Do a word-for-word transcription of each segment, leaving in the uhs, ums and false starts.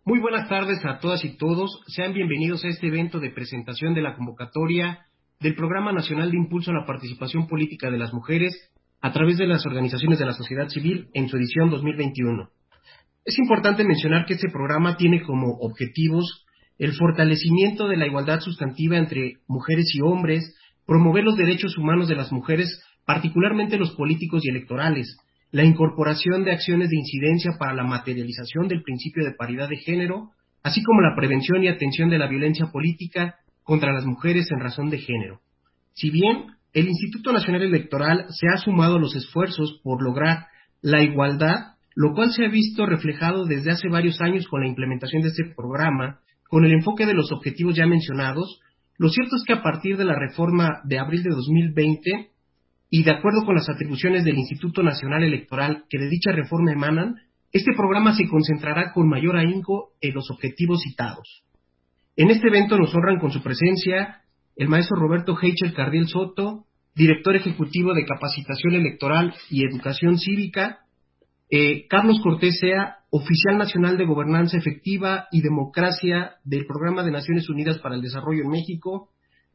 Muy buenas tardes a todas y todos. Sean bienvenidos a este evento de presentación de la convocatoria del Programa Nacional de Impulso a la Participación Política de las Mujeres a través de las organizaciones de la sociedad civil en su edición dos mil veintiuno. Es importante mencionar que este programa tiene como objetivos el fortalecimiento de la igualdad sustantiva entre mujeres y hombres, promover los derechos humanos de las mujeres, particularmente los políticos y electorales, la incorporación de acciones de incidencia para la materialización del principio de paridad de género, así como la prevención y atención de la violencia política contra las mujeres en razón de género. Si bien el Instituto Nacional Electoral se ha sumado a los esfuerzos por lograr la igualdad, lo cual se ha visto reflejado desde hace varios años con la implementación de este programa, con el enfoque de los objetivos ya mencionados, lo cierto es que a partir de la reforma de abril de dos mil veinte, y de acuerdo con las atribuciones del Instituto Nacional Electoral que de dicha reforma emanan, este programa se concentrará con mayor ahínco en los objetivos citados. En este evento nos honran con su presencia el maestro Roberto Heichel Cardiel Soto, director ejecutivo de Capacitación Electoral y Educación Cívica, eh, Carlos Cortés Sea, oficial nacional de Gobernanza Efectiva y Democracia del Programa de Naciones Unidas para el Desarrollo en México,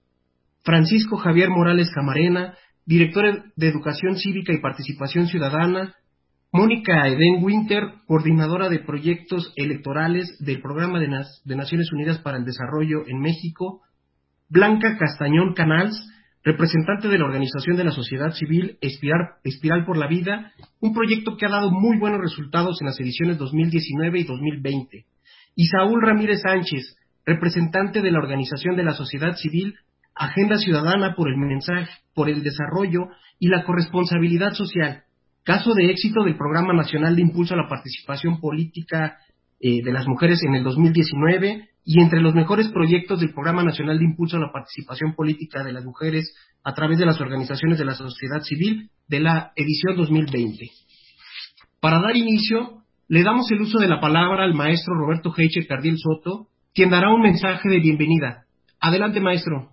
Francisco Javier Morales Camarena, director de Educación Cívica y Participación Ciudadana, Mónica Eden Winter, coordinadora de proyectos electorales del Programa de, Nas- de Naciones Unidas para el Desarrollo en México, Blanca Castañón Canals, representante de la Organización de la Sociedad Civil Espiral, Espiral por la Vida, un proyecto que ha dado muy buenos resultados en las ediciones dos mil diecinueve y dos mil veinte, y Saúl Ramírez Sánchez, representante de la Organización de la Sociedad Civil Agenda Ciudadana por el Mensaje, por el Desarrollo y la Corresponsabilidad Social, caso de éxito del Programa Nacional de Impulso a la Participación Política eh, de las Mujeres en el dos mil diecinueve, y entre los mejores proyectos del Programa Nacional de Impulso a la Participación Política de las Mujeres a través de las organizaciones de la sociedad civil de la edición dos mil veinte. Para dar inicio, le damos el uso de la palabra al maestro Roberto Heichel Cardiel Soto, quien dará un mensaje de bienvenida. Adelante, maestro.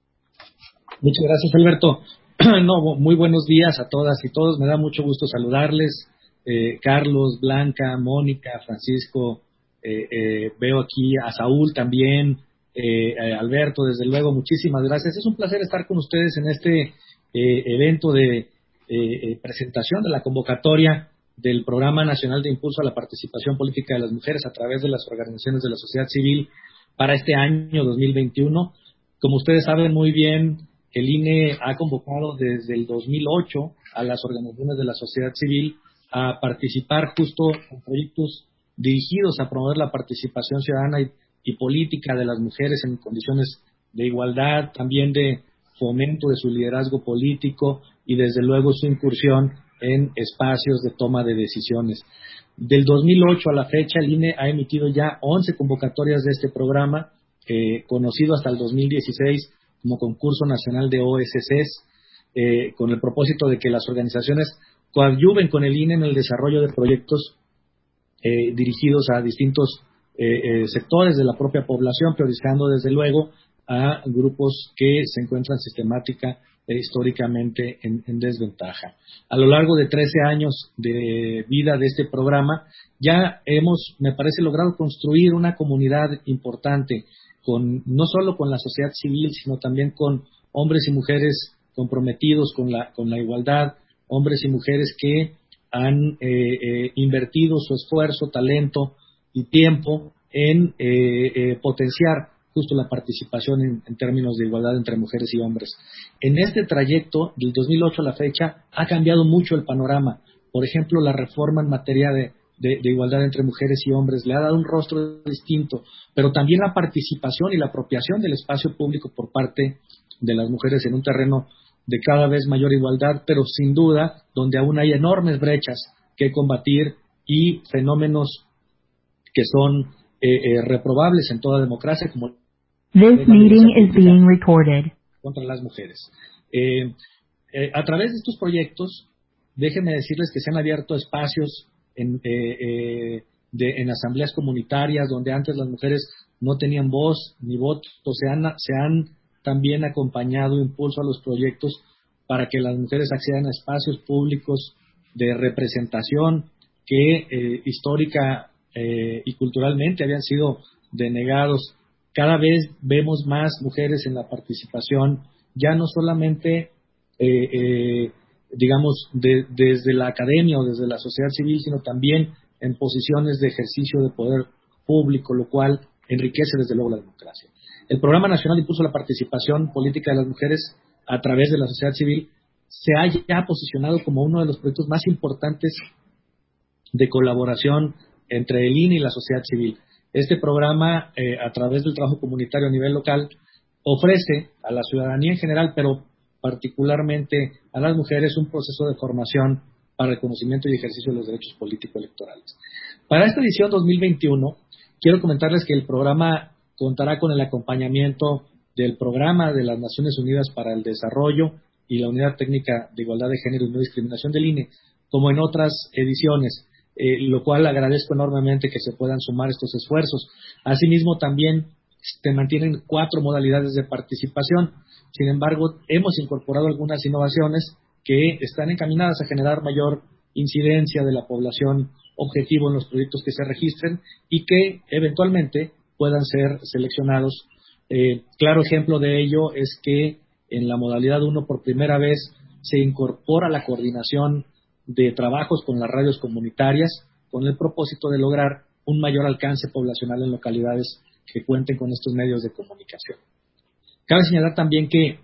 Muchas gracias, Alberto. No, muy buenos días a todas y todos. Me da mucho gusto saludarles. Eh, Carlos, Blanca, Mónica, Francisco, eh, eh, veo aquí a Saúl también, eh, eh, Alberto, desde luego, muchísimas gracias. Es un placer estar con ustedes en este eh, evento de eh, eh, presentación de la convocatoria del Programa Nacional de Impulso a la Participación Política de las Mujeres a través de las organizaciones de la sociedad civil para este año dos mil veintiuno. Como ustedes saben muy bien, el I N E ha convocado desde el dos mil ocho a las organizaciones de la sociedad civil a participar justo en proyectos dirigidos a promover la participación ciudadana y, y política de las mujeres en condiciones de igualdad, también de fomento de su liderazgo político y desde luego su incursión en espacios de toma de decisiones. Del dos mil ocho a la fecha, el I N E ha emitido ya once convocatorias de este programa, eh, conocido hasta el dos mil dieciséis como Concurso Nacional de O S Cs, eh, con el propósito de que las organizaciones coadyuven con el I N E en el desarrollo de proyectos eh, dirigidos a distintos eh, eh, sectores de la propia población, priorizando desde luego a grupos que se encuentran sistemática e históricamente en, en desventaja. A lo largo de trece años de vida de este programa, ya hemos, me parece, logrado construir una comunidad importante, con, no solo con la sociedad civil, sino también con hombres y mujeres comprometidos con la, con la igualdad, hombres y mujeres que han eh, eh, invertido su esfuerzo, talento y tiempo en eh, eh, potenciar justo la participación en, en términos de igualdad entre mujeres y hombres. En este trayecto, del dos mil ocho a la fecha, ha cambiado mucho el panorama. Por ejemplo, la reforma en materia de De, de igualdad entre mujeres y hombres le ha dado un rostro distinto, pero también la participación y la apropiación del espacio público por parte de las mujeres en un terreno de cada vez mayor igualdad, pero sin duda donde aún hay enormes brechas que combatir y fenómenos que son eh, eh, reprobables en toda democracia, como This meeting is being recorded. Contra las mujeres. Eh, eh, a través de estos proyectos, déjenme decirles que se han abierto espacios En, eh, eh, de, en asambleas comunitarias donde antes las mujeres no tenían voz ni voto, se han, se han también acompañado impulso a los proyectos para que las mujeres accedan a espacios públicos de representación que eh, histórica eh, y culturalmente habían sido denegados. Cada vez vemos más mujeres en la participación, ya no solamente, eh, eh, digamos, de, desde la academia o desde la sociedad civil, sino también en posiciones de ejercicio de poder público, lo cual enriquece desde luego la democracia. El Programa Nacional de Impulso a la Participación Política de las Mujeres a través de la sociedad civil se ha ya posicionado como uno de los proyectos más importantes de colaboración entre el I N E y la sociedad civil. Este programa, eh, a través del trabajo comunitario a nivel local, ofrece a la ciudadanía en general, pero particularmente a las mujeres, un proceso de formación para el conocimiento y ejercicio de los derechos político-electorales. Para esta edición dos mil veintiuno, quiero comentarles que el programa contará con el acompañamiento del Programa de las Naciones Unidas para el Desarrollo y la Unidad Técnica de Igualdad de Género y No Discriminación del I N E, como en otras ediciones, eh, lo cual agradezco enormemente que se puedan sumar estos esfuerzos. Asimismo, también se mantienen cuatro modalidades de participación. Sin embargo, hemos incorporado algunas innovaciones que están encaminadas a generar mayor incidencia de la población objetivo en los proyectos que se registren y que eventualmente puedan ser seleccionados. Eh, claro ejemplo de ello es que en la modalidad uno por primera vez se incorpora la coordinación de trabajos con las radios comunitarias con el propósito de lograr un mayor alcance poblacional en localidades que cuenten con estos medios de comunicación. Cabe señalar también que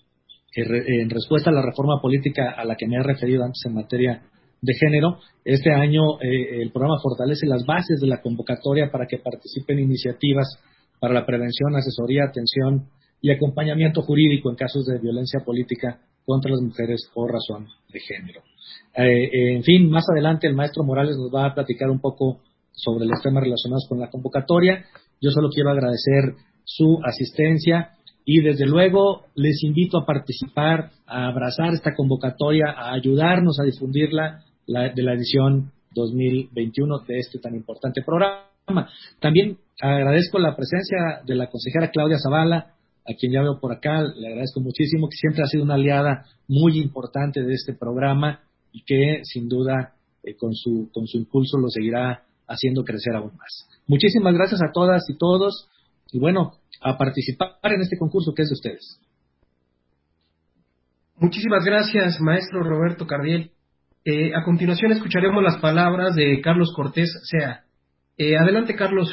en respuesta a la reforma política a la que me he referido antes en materia de género, este año eh, el programa fortalece las bases de la convocatoria para que participen iniciativas para la prevención, asesoría, atención y acompañamiento jurídico en casos de violencia política contra las mujeres por razón de género. Eh, eh, en fin, más adelante el maestro Morales nos va a platicar un poco sobre los temas relacionados con la convocatoria. Yo solo quiero agradecer su asistencia y desde luego les invito a participar, a abrazar esta convocatoria, a ayudarnos a difundirla la, de la edición dos mil veintiuno de este tan importante programa. También agradezco la presencia de la consejera Claudia Zavala, a quien ya veo por acá, le agradezco muchísimo, que siempre ha sido una aliada muy importante de este programa y que sin duda eh, con su con su impulso lo seguirá haciendo crecer aún más. Muchísimas gracias a todas y todos y bueno, a participar en este concurso que es de ustedes. Muchísimas gracias, maestro Roberto Cardiel. Eh, a continuación escucharemos las palabras de Carlos Cortés Sea. Eh, adelante, Carlos.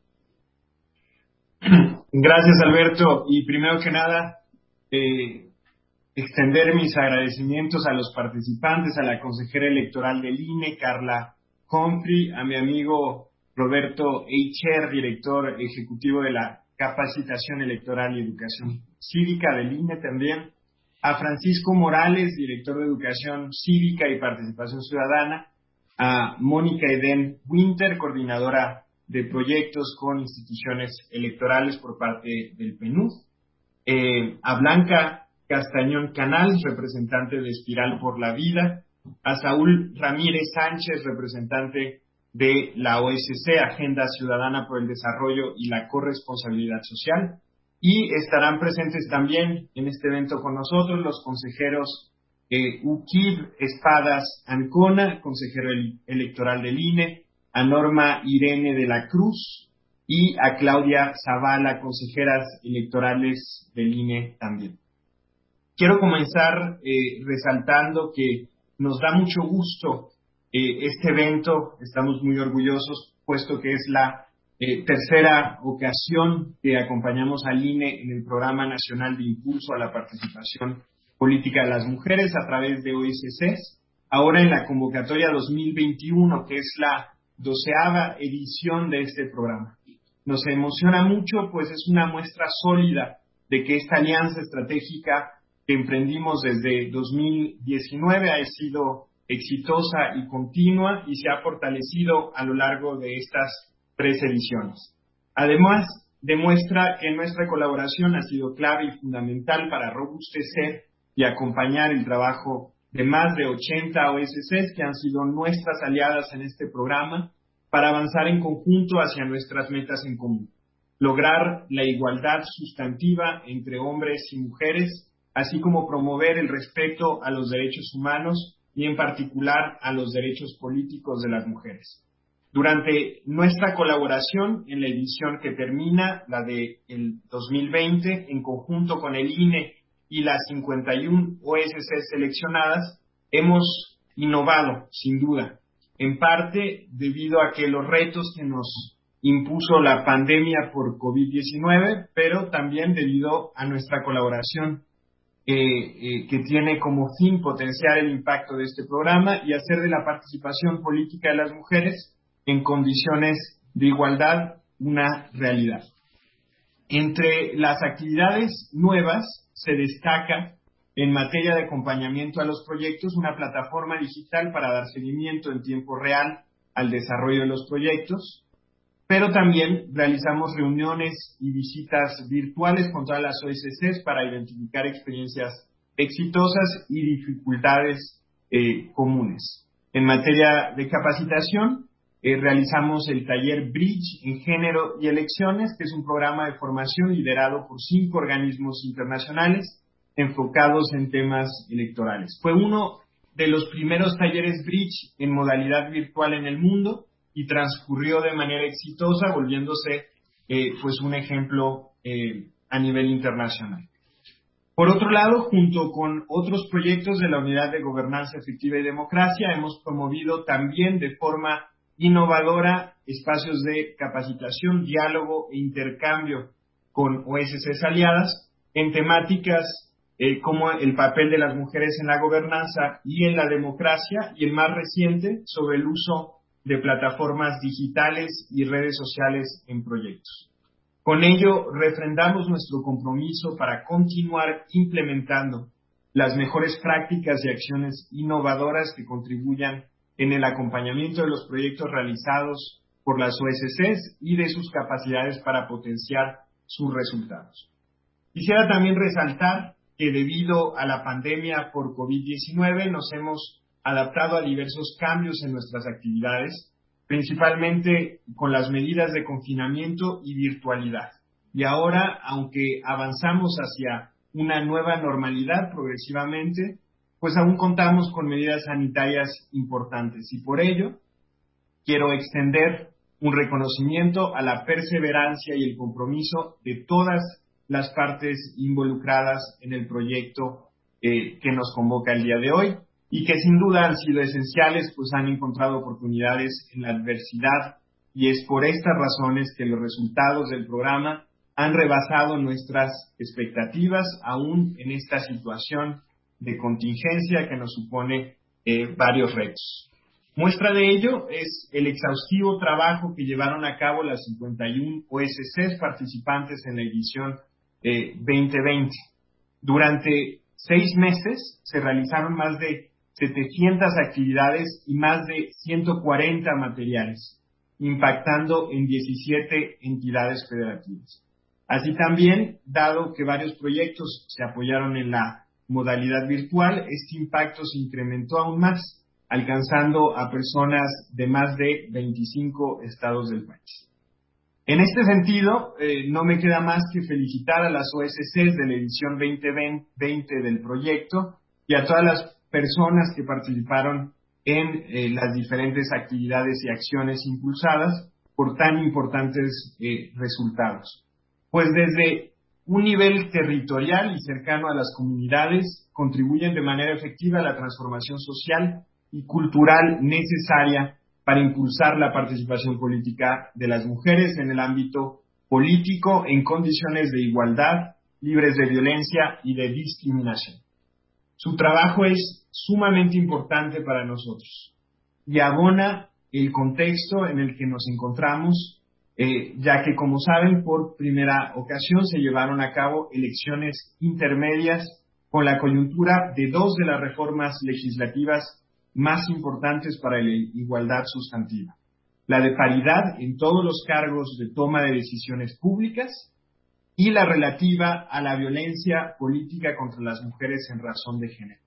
Gracias, Alberto. Y primero que nada, eh, extender mis agradecimientos a los participantes, a la consejera electoral del I N E, Carla Humphrey, a mi amigo Roberto Eicher, director ejecutivo de la Capacitación Electoral y Educación Cívica del I N E también, a Francisco Morales, director de Educación Cívica y Participación Ciudadana, a Mónica Eden Winter, coordinadora de proyectos con instituciones electorales por parte del P N U D, eh, a Blanca Castañón Canal, representante de Espiral por la Vida, a Saúl Ramírez Sánchez, representante de la O S C, Agenda Ciudadana por el Desarrollo y la Corresponsabilidad Social, y estarán presentes también en este evento con nosotros los consejeros eh, Uquib Espadas Ancona, consejero el, electoral del I N E, a Norma Irene de la Cruz y a Claudia Zavala, consejeras electorales del I N E también. Quiero comenzar eh, resaltando que nos da mucho gusto eh, este evento, estamos muy orgullosos, puesto que es la eh, tercera ocasión que acompañamos al I N E en el Programa Nacional de Impulso a la Participación Política de las Mujeres a través de O S Cs, ahora en la convocatoria dos mil veintiuno, que es la doceava edición de este programa. Nos emociona mucho, pues es una muestra sólida de que esta alianza estratégica que emprendimos desde dos mil diecinueve ha sido exitosa y continua y se ha fortalecido a lo largo de estas tres ediciones. Además, demuestra que nuestra colaboración ha sido clave y fundamental para robustecer y acompañar el trabajo de más de ochenta O S Cs que han sido nuestras aliadas en este programa para avanzar en conjunto hacia nuestras metas en común. Lograr la igualdad sustantiva entre hombres y mujeres, así como promover el respeto a los derechos humanos y en particular a los derechos políticos de las mujeres. Durante nuestra colaboración en la edición que termina, la de el dos mil veinte, en conjunto con el I N E y las cincuenta y una O S C seleccionadas, hemos innovado, sin duda, en parte debido a que los retos que nos impuso la pandemia por COVID diecinueve, pero también debido a nuestra colaboración eh, eh, que tiene como fin potenciar el impacto de este programa y hacer de la participación política de las mujeres en condiciones de igualdad una realidad. Entre las actividades nuevas se destaca, en materia de acompañamiento a los proyectos, una plataforma digital para dar seguimiento en tiempo real al desarrollo de los proyectos, pero también realizamos reuniones y visitas virtuales con todas las O S Cs para identificar experiencias exitosas y dificultades eh, comunes. En materia de capacitación, eh, realizamos el taller Bridge en Género y Elecciones, que es un programa de formación liderado por cinco organismos internacionales enfocados en temas electorales. Fue uno de los primeros talleres Bridge en modalidad virtual en el mundo y transcurrió de manera exitosa, volviéndose eh, pues un ejemplo eh, a nivel internacional. Por otro lado, junto con otros proyectos de la Unidad de Gobernanza Efectiva y Democracia, hemos promovido también de forma innovadora espacios de capacitación, diálogo e intercambio con O S Cs aliadas en temáticas eh, como el papel de las mujeres en la gobernanza y en la democracia, y el más reciente sobre el uso de plataformas digitales y redes sociales en proyectos. Con ello, refrendamos nuestro compromiso para continuar implementando las mejores prácticas y acciones innovadoras que contribuyan en el acompañamiento de los proyectos realizados por las O S Cs y de sus capacidades para potenciar sus resultados. Quisiera también resaltar que debido a la pandemia por COVID diecinueve nos hemos adaptado a diversos cambios en nuestras actividades, principalmente con las medidas de confinamiento y virtualidad. Y ahora, aunque avanzamos hacia una nueva normalidad progresivamente, pues aún contamos con medidas sanitarias importantes. Y por ello, quiero extender un reconocimiento a la perseverancia y el compromiso de todas las partes involucradas en el proyecto eh, que nos convoca el día de hoy, y que sin duda han sido esenciales, pues han encontrado oportunidades en la adversidad, y es por estas razones que los resultados del programa han rebasado nuestras expectativas, aún en esta situación de contingencia que nos supone eh, varios retos. Muestra de ello es el exhaustivo trabajo que llevaron a cabo las cincuenta y una O S Cs participantes en la edición eh, veinte veinte. Durante seis meses se realizaron más de setecientas actividades y más de ciento cuarenta materiales, impactando en diecisiete entidades federativas. Así también, dado que varios proyectos se apoyaron en la modalidad virtual, este impacto se incrementó aún más, alcanzando a personas de más de veinticinco estados del país. En este sentido, eh, no me queda más que felicitar a las O S Cs de la edición veinte veinte del proyecto y a todas las personas que participaron en eh, las diferentes actividades y acciones impulsadas por tan importantes eh, resultados. Pues desde un nivel territorial y cercano a las comunidades, contribuyen de manera efectiva a la transformación social y cultural necesaria para impulsar la participación política de las mujeres en el ámbito político en condiciones de igualdad, libres de violencia y de discriminación. Su trabajo es sumamente importante para nosotros y abona el contexto en el que nos encontramos, eh, ya que, como saben, por primera ocasión se llevaron a cabo elecciones intermedias con la coyuntura de dos de las reformas legislativas más importantes para la igualdad sustantiva: la de paridad en todos los cargos de toma de decisiones públicas y la relativa a la violencia política contra las mujeres en razón de género.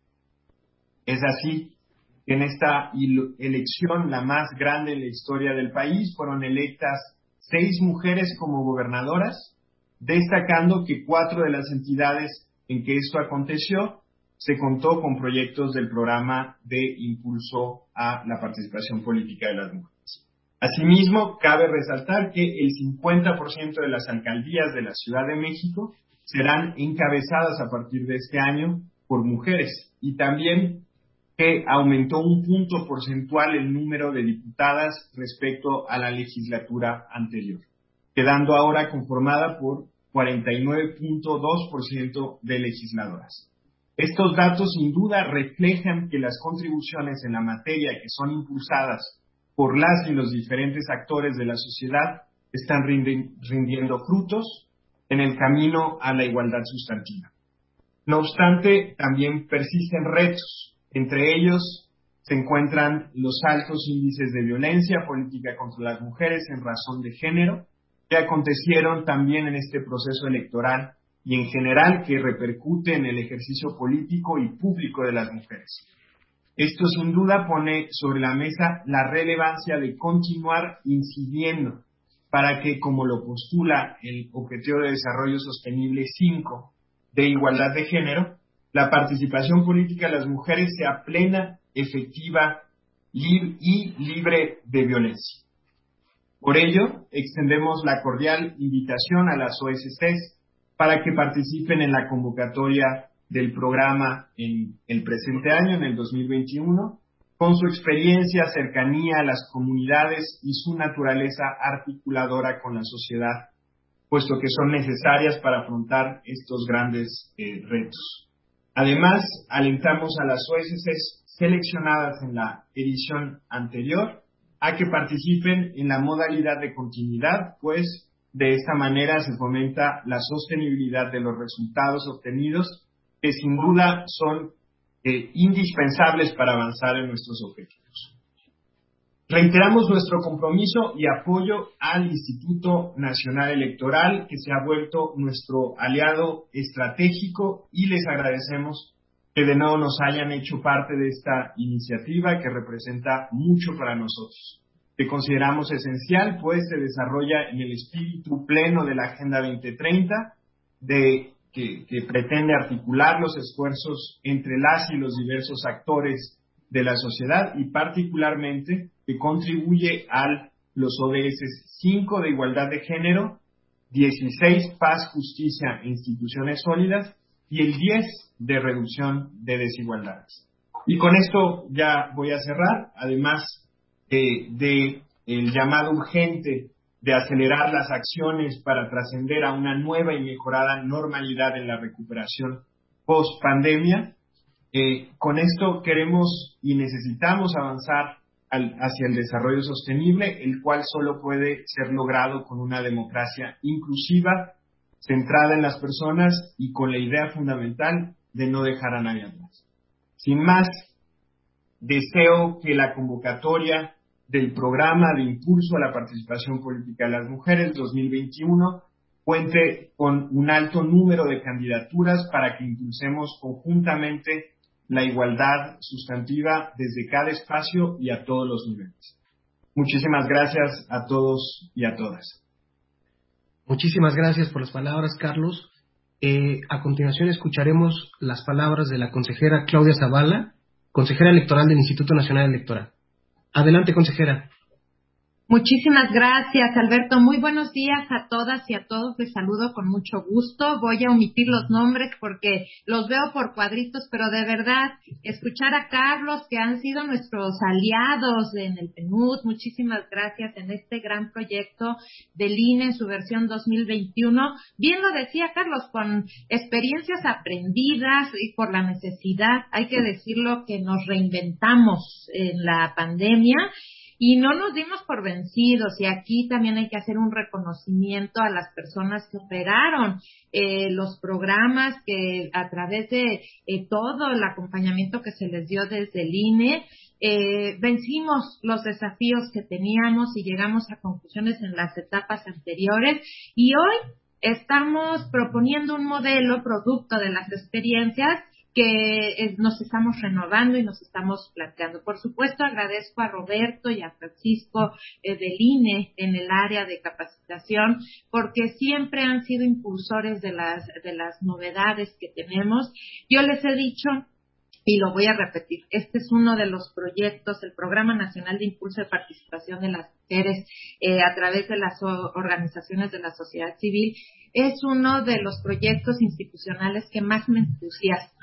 Es así que en esta elección, la más grande en la historia del país, fueron electas seis mujeres como gobernadoras, destacando que cuatro de las entidades en que esto aconteció se contó con proyectos del programa de impulso a la participación política de las mujeres. Asimismo, cabe resaltar que el cincuenta por ciento de las alcaldías de la Ciudad de México serán encabezadas a partir de este año por mujeres, y también que aumentó un punto porcentual el número de diputadas respecto a la legislatura anterior, quedando ahora conformada por cuarenta y nueve punto dos por ciento de legisladoras. Estos datos sin duda reflejan que las contribuciones en la materia que son impulsadas por las y los diferentes actores de la sociedad están rindi- rindiendo frutos en el camino a la igualdad sustantiva. No obstante, también persisten retos. Entre ellos se encuentran los altos índices de violencia política contra las mujeres en razón de género, que acontecieron también en este proceso electoral y en general que repercute en el ejercicio político y público de las mujeres. Esto sin duda pone sobre la mesa la relevancia de continuar incidiendo para que, como lo postula el Objetivo de Desarrollo Sostenible cinco de igualdad de género, la participación política de las mujeres sea plena, efectiva lib- y libre de violencia. Por ello, extendemos la cordial invitación a las O S Cs para que participen en la convocatoria del programa en el presente año, en el dos mil veintiuno, con su experiencia, cercanía a las comunidades y su naturaleza articuladora con la sociedad, puesto que son necesarias para afrontar estos grandes eh, retos. Además, alentamos a las O S Cs seleccionadas en la edición anterior a que participen en la modalidad de continuidad, pues de esta manera se fomenta la sostenibilidad de los resultados obtenidos, que sin duda son eh, indispensables para avanzar en nuestros objetivos. Reiteramos nuestro compromiso y apoyo al Instituto Nacional Electoral, que se ha vuelto nuestro aliado estratégico, y les agradecemos que de nuevo nos hayan hecho parte de esta iniciativa que representa mucho para nosotros, que consideramos esencial, pues se desarrolla en el espíritu pleno de la Agenda veinte treinta, de, que, que pretende articular los esfuerzos entre las y los diversos actores de la sociedad y particularmente que contribuye a los O D S cinco de igualdad de género, dieciséis paz, justicia e instituciones sólidas y el diez de reducción de desigualdades. Y con esto ya voy a cerrar, además eh, de el llamado urgente de acelerar las acciones para trascender a una nueva y mejorada normalidad en la recuperación post-pandemia. Eh, con esto queremos y necesitamos avanzar al, hacia el desarrollo sostenible, el cual solo puede ser logrado con una democracia inclusiva, centrada en las personas y con la idea fundamental de no dejar a nadie atrás. Sin más, deseo que la convocatoria del Programa de Impulso a la Participación Política de las Mujeres dos mil veintiuno cuente con un alto número de candidaturas para que impulsemos conjuntamente la igualdad sustantiva desde cada espacio y a todos los niveles. Muchísimas gracias a todos y a todas. Muchísimas gracias por las palabras, Carlos. Eh, a continuación escucharemos las palabras de la consejera Claudia Zavala, consejera electoral del Instituto Nacional Electoral. Adelante, consejera. Muchísimas gracias, Alberto. Muy buenos días a todas y a todos. Les saludo con mucho gusto. Voy a omitir los nombres porque los veo por cuadritos, pero de verdad, escuchar a Carlos, que han sido nuestros aliados en el P N U D, muchísimas gracias en este gran proyecto del I N E en su versión dos mil veintiuno. Bien lo decía Carlos, con experiencias aprendidas y por la necesidad, hay que decirlo, que nos reinventamos en la pandemia. Y no nos dimos por vencidos, y aquí también hay que hacer un reconocimiento a las personas que operaron eh, los programas, que a través de eh, todo el acompañamiento que se les dio desde el I N E, eh, vencimos los desafíos que teníamos y llegamos a conclusiones en las etapas anteriores. Y hoy estamos proponiendo un modelo producto de las experiencias que eh, nos estamos renovando y nos estamos planteando. Por supuesto, agradezco a Roberto y a Francisco eh, del I N E en el área de capacitación, porque siempre han sido impulsores de las, de las novedades que tenemos. Yo les he dicho Y lo voy a repetir, este es uno de los proyectos, el Programa Nacional de Impulso de Participación de las Mujeres eh, a través de las o- organizaciones de la sociedad civil, es uno de los proyectos institucionales que más me entusiasma.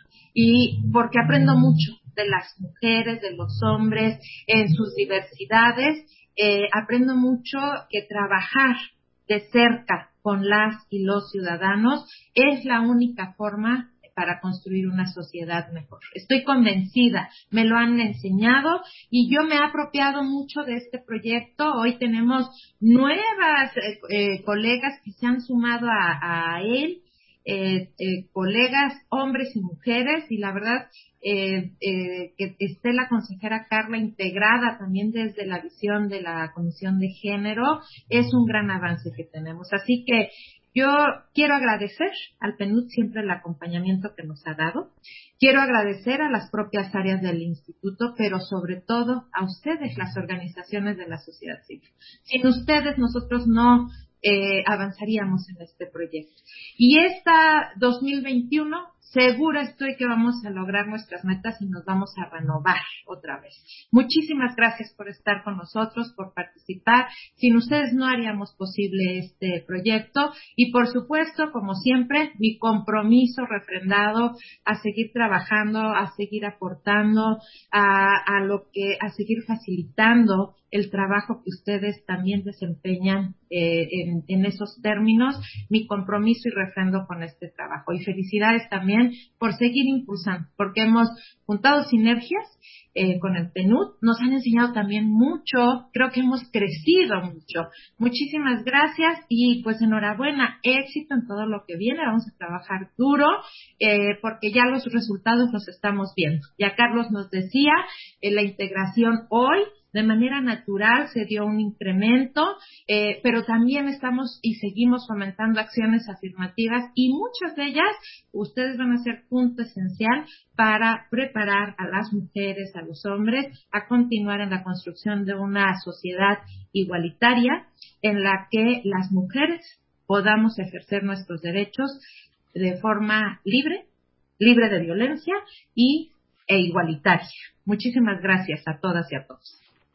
Y porque aprendo mucho de las mujeres, de los hombres, en sus diversidades, eh, aprendo mucho que trabajar de cerca con las y los ciudadanos es la única forma para construir una sociedad mejor. Estoy convencida, me lo han enseñado y yo me he apropiado mucho de este proyecto. Hoy tenemos nuevas eh, eh, colegas que se han sumado a, a él, eh, eh, colegas, hombres y mujeres, y la verdad eh, eh, que esté la consejera Carla integrada también desde la visión de la Comisión de Género, es un gran avance que tenemos. Así que yo quiero agradecer al P N U D siempre el acompañamiento que nos ha dado. Quiero agradecer a las propias áreas del instituto, pero sobre todo a ustedes, las organizaciones de la sociedad civil. Sin ustedes nosotros no eh, avanzaríamos en este proyecto. Y esta dos mil veintiuno, segura estoy que vamos a lograr nuestras metas y nos vamos a renovar otra vez. Muchísimas gracias por estar con nosotros, por participar. Sin ustedes no haríamos posible este proyecto y, por supuesto, como siempre, mi compromiso refrendado a seguir trabajando, a seguir aportando, a, a lo que, a seguir facilitando el trabajo que ustedes también desempeñan eh, en, en esos términos, mi compromiso y refrendo con este trabajo. Y felicidades también por seguir impulsando, porque hemos juntado sinergias eh, con el P N U D, nos han enseñado también mucho, creo que hemos crecido mucho. Muchísimas gracias y pues enhorabuena, éxito en todo lo que viene, vamos a trabajar duro eh, porque ya los resultados los estamos viendo. Ya Carlos nos decía, eh, la integración hoy de manera natural se dio un incremento, eh, pero también estamos y seguimos fomentando acciones afirmativas y muchas de ellas ustedes van a ser punto esencial para preparar a las mujeres, a los hombres, a continuar en la construcción de una sociedad igualitaria en la que las mujeres podamos ejercer nuestros derechos de forma libre, libre de violencia y e igualitaria. Muchísimas gracias a todas y a todos.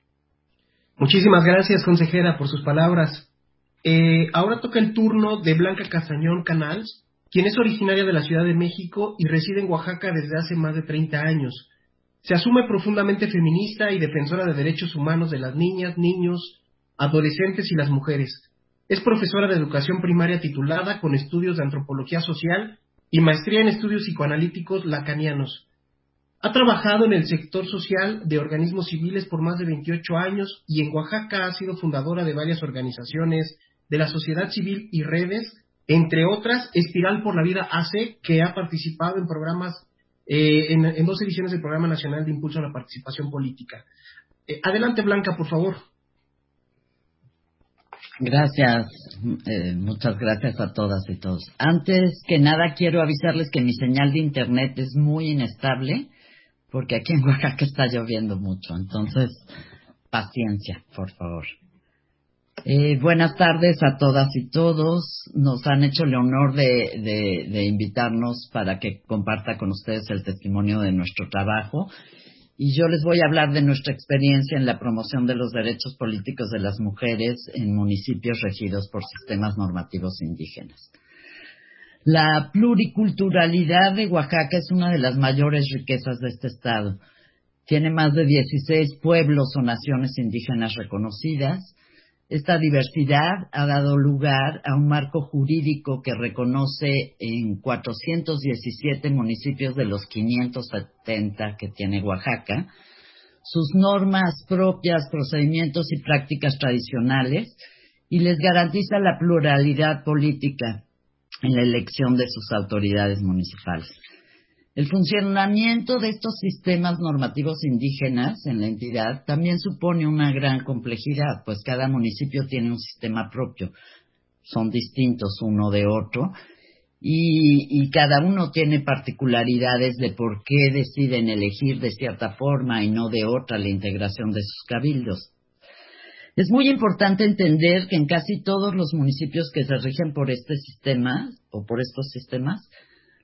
Muchísimas gracias, consejera, por sus palabras. Eh, ahora toca el turno de Blanca Castañón Canals, quien es originaria de la Ciudad de México y reside en Oaxaca desde hace más de treinta años. Se asume profundamente feminista y defensora de derechos humanos de las niñas, niños, adolescentes y las mujeres. Es profesora de educación primaria titulada con estudios de antropología social y maestría en estudios psicoanalíticos lacanianos. Ha trabajado en el sector social de organismos civiles por más de veintiocho años y en Oaxaca ha sido fundadora de varias organizaciones de la sociedad civil y redes, entre otras Espiral por la Vida A C, que ha participado en programas, eh, en, en dos ediciones del Programa Nacional de Impulso a la Participación Política. Eh, adelante, Blanca, por favor. Gracias, eh, muchas gracias a todas y todos. Antes que nada quiero avisarles que mi señal de internet es muy inestable, porque aquí en Oaxaca está lloviendo mucho, entonces, paciencia, por favor. Eh, buenas tardes a todas y todos. Nos han hecho el honor de, de, de invitarnos para que comparta con ustedes el testimonio de nuestro trabajo. Y yo les voy a hablar de nuestra experiencia en la promoción de los derechos políticos de las mujeres en municipios regidos por sistemas normativos indígenas. La pluriculturalidad de Oaxaca es una de las mayores riquezas de este estado. Tiene más de dieciséis pueblos o naciones indígenas reconocidas. Esta diversidad ha dado lugar a un marco jurídico que reconoce en cuatrocientos diecisiete municipios de los quinientos setenta que tiene Oaxaca sus normas propias, procedimientos y prácticas tradicionales y les garantiza la pluralidad política en la elección de sus autoridades municipales. El funcionamiento de estos sistemas normativos indígenas en la entidad también supone una gran complejidad, pues cada municipio tiene un sistema propio, son distintos uno de otro, y, y cada uno tiene particularidades de por qué deciden elegir de cierta forma y no de otra la integración de sus cabildos. Es muy importante entender que en casi todos los municipios que se rigen por este sistema o por estos sistemas,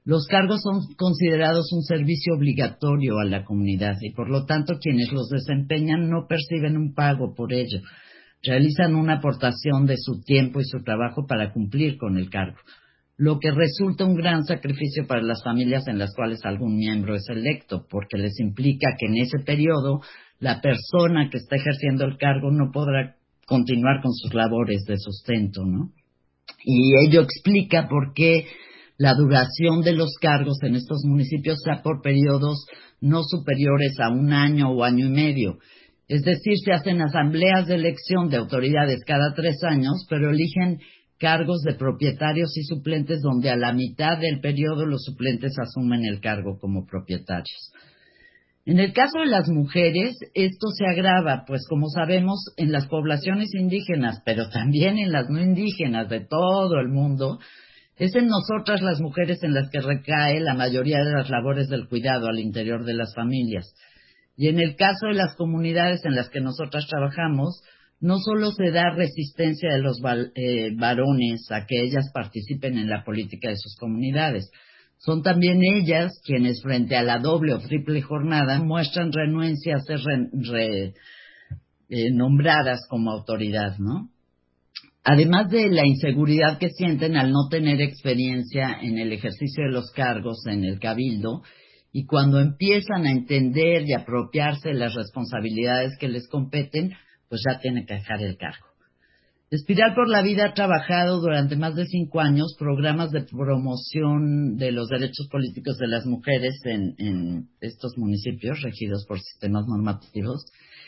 Los cargos son considerados un servicio obligatorio a la comunidad y por lo tanto quienes los desempeñan no perciben un pago por ello. Realizan una aportación de su tiempo y su trabajo para cumplir con el cargo, lo que resulta un gran sacrificio para las familias en las cuales algún miembro es electo, porque les implica que en ese periodo la persona que está ejerciendo el cargo no podrá continuar con sus labores de sustento, ¿no? Y ello explica por qué la duración de los cargos en estos municipios sea por periodos no superiores a un año o año y medio. Es decir, se hacen asambleas de elección de autoridades cada tres años, pero eligen cargos de propietarios y suplentes donde a la mitad del periodo los suplentes asumen el cargo como propietarios. En el caso de las mujeres, esto se agrava, pues como sabemos, en las poblaciones indígenas, pero también en las no indígenas de todo el mundo, es en nosotras las mujeres en las que recae la mayoría de las labores del cuidado al interior de las familias. Y en el caso de las comunidades en las que nosotras trabajamos, no solo se da resistencia de los eh, varones a que ellas participen en la política de sus comunidades, son también ellas quienes frente a la doble o triple jornada muestran renuencia a ser re, re, eh, nombradas como autoridad, ¿no? Además de la inseguridad que sienten al no tener experiencia en el ejercicio de los cargos en el cabildo, y cuando empiezan a entender y apropiarse de las responsabilidades que les competen, pues ya tienen que dejar el cargo. Espiral por la Vida ha trabajado durante más de cinco años programas de promoción de los derechos políticos de las mujeres en, en estos municipios regidos por sistemas normativos,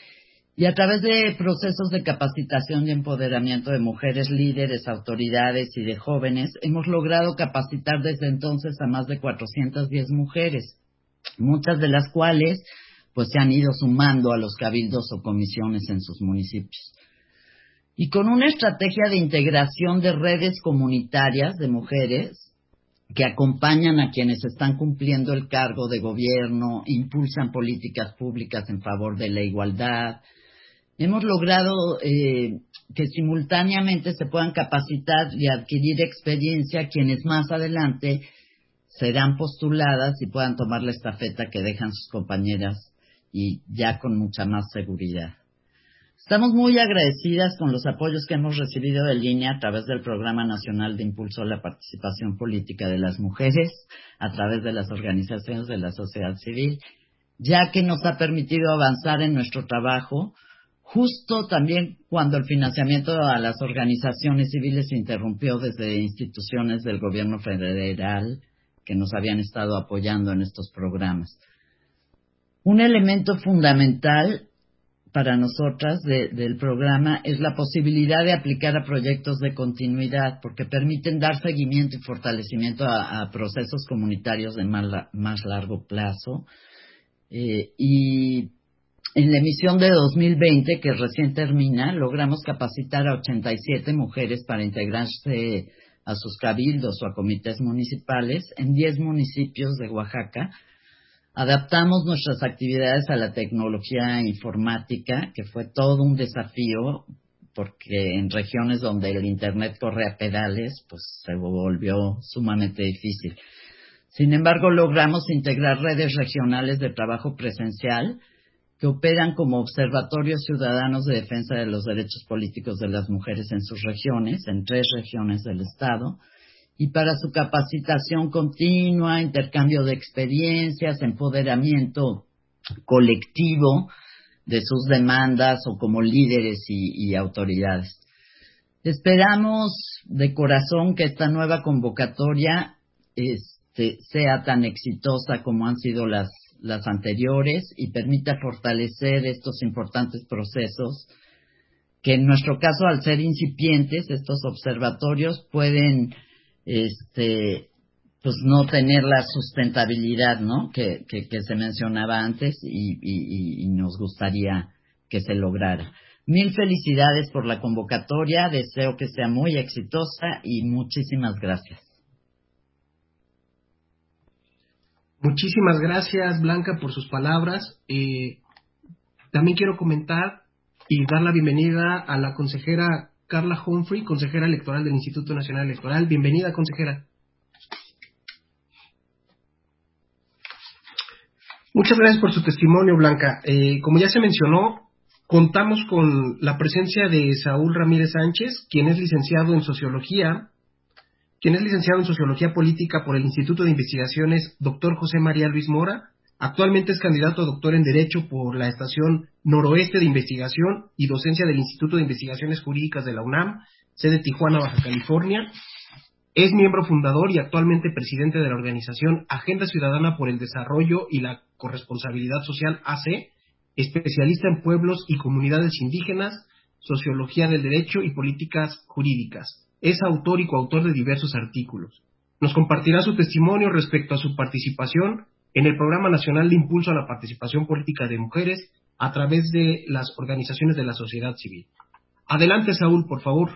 y a través de procesos de capacitación y empoderamiento de mujeres líderes, autoridades y de jóvenes, hemos logrado capacitar desde entonces a más de cuatrocientas diez mujeres, muchas de las cuales pues se han ido sumando a los cabildos o comisiones en sus municipios. Y con una estrategia de integración de redes comunitarias de mujeres que acompañan a quienes están cumpliendo el cargo de gobierno, impulsan políticas públicas en favor de la igualdad, hemos logrado eh, que simultáneamente se puedan capacitar y adquirir experiencia quienes más adelante serán postuladas y puedan tomar la estafeta que dejan sus compañeras y ya con mucha más seguridad. Estamos muy agradecidas con los apoyos que hemos recibido de línea a través del Programa Nacional de Impulso a la Participación Política de las Mujeres, a través de las organizaciones de la sociedad civil, ya que nos ha permitido avanzar en nuestro trabajo, justo también cuando el financiamiento a las organizaciones civiles se interrumpió desde instituciones del gobierno federal que nos habían estado apoyando en estos programas. Un elemento fundamental para nosotras de, del programa es la posibilidad de aplicar a proyectos de continuidad, porque permiten dar seguimiento y fortalecimiento a, a procesos comunitarios de más, más largo plazo. Eh, y en la emisión de dos mil veinte, que recién termina, logramos capacitar a ochenta y siete mujeres para integrarse a sus cabildos o a comités municipales en diez municipios de Oaxaca. Adaptamos nuestras actividades a la tecnología informática, que fue todo un desafío, porque en regiones donde el Internet corre a pedales, pues se volvió sumamente difícil. Sin embargo, logramos integrar redes regionales de trabajo presencial que operan como observatorios ciudadanos de defensa de los derechos políticos de las mujeres en sus regiones, en tres regiones del Estado, y para su capacitación continua, intercambio de experiencias, empoderamiento colectivo de sus demandas o como líderes y, y autoridades. Esperamos de corazón que esta nueva convocatoria este, sea tan exitosa como han sido las, las anteriores y permita fortalecer estos importantes procesos que en nuestro caso, al ser incipientes, estos observatorios pueden este pues no tener la sustentabilidad, ¿no? que, que, que se mencionaba antes y, y, y nos gustaría que se lograra. Mil felicidades por la convocatoria, deseo que sea muy exitosa y muchísimas gracias. Muchísimas gracias, Blanca, por sus palabras. Eh, también quiero comentar y dar la bienvenida a la consejera Carla Humphrey, consejera electoral del Instituto Nacional Electoral. Bienvenida, consejera. Muchas gracias por su testimonio, Blanca. Eh, como ya se mencionó, contamos con la presencia de Saúl Ramírez Sánchez, quien es licenciado en Sociología, quien es licenciado en Sociología Política por el Instituto de Investigaciones doctor José María Luis Mora. Actualmente es candidato a doctor en Derecho por la Estación Noroeste de Investigación y Docencia del Instituto de Investigaciones Jurídicas de la UNAM, sede Tijuana, Baja California. Es miembro fundador y actualmente presidente de la organización Agenda Ciudadana por el Desarrollo y la Corresponsabilidad Social A C, especialista en pueblos y comunidades indígenas, sociología del derecho y políticas jurídicas. Es autor y coautor de diversos artículos. Nos compartirá su testimonio respecto a su participación en el Programa Nacional de Impulso a la Participación Política de Mujeres a través de las organizaciones de la sociedad civil. Adelante, Saúl, por favor.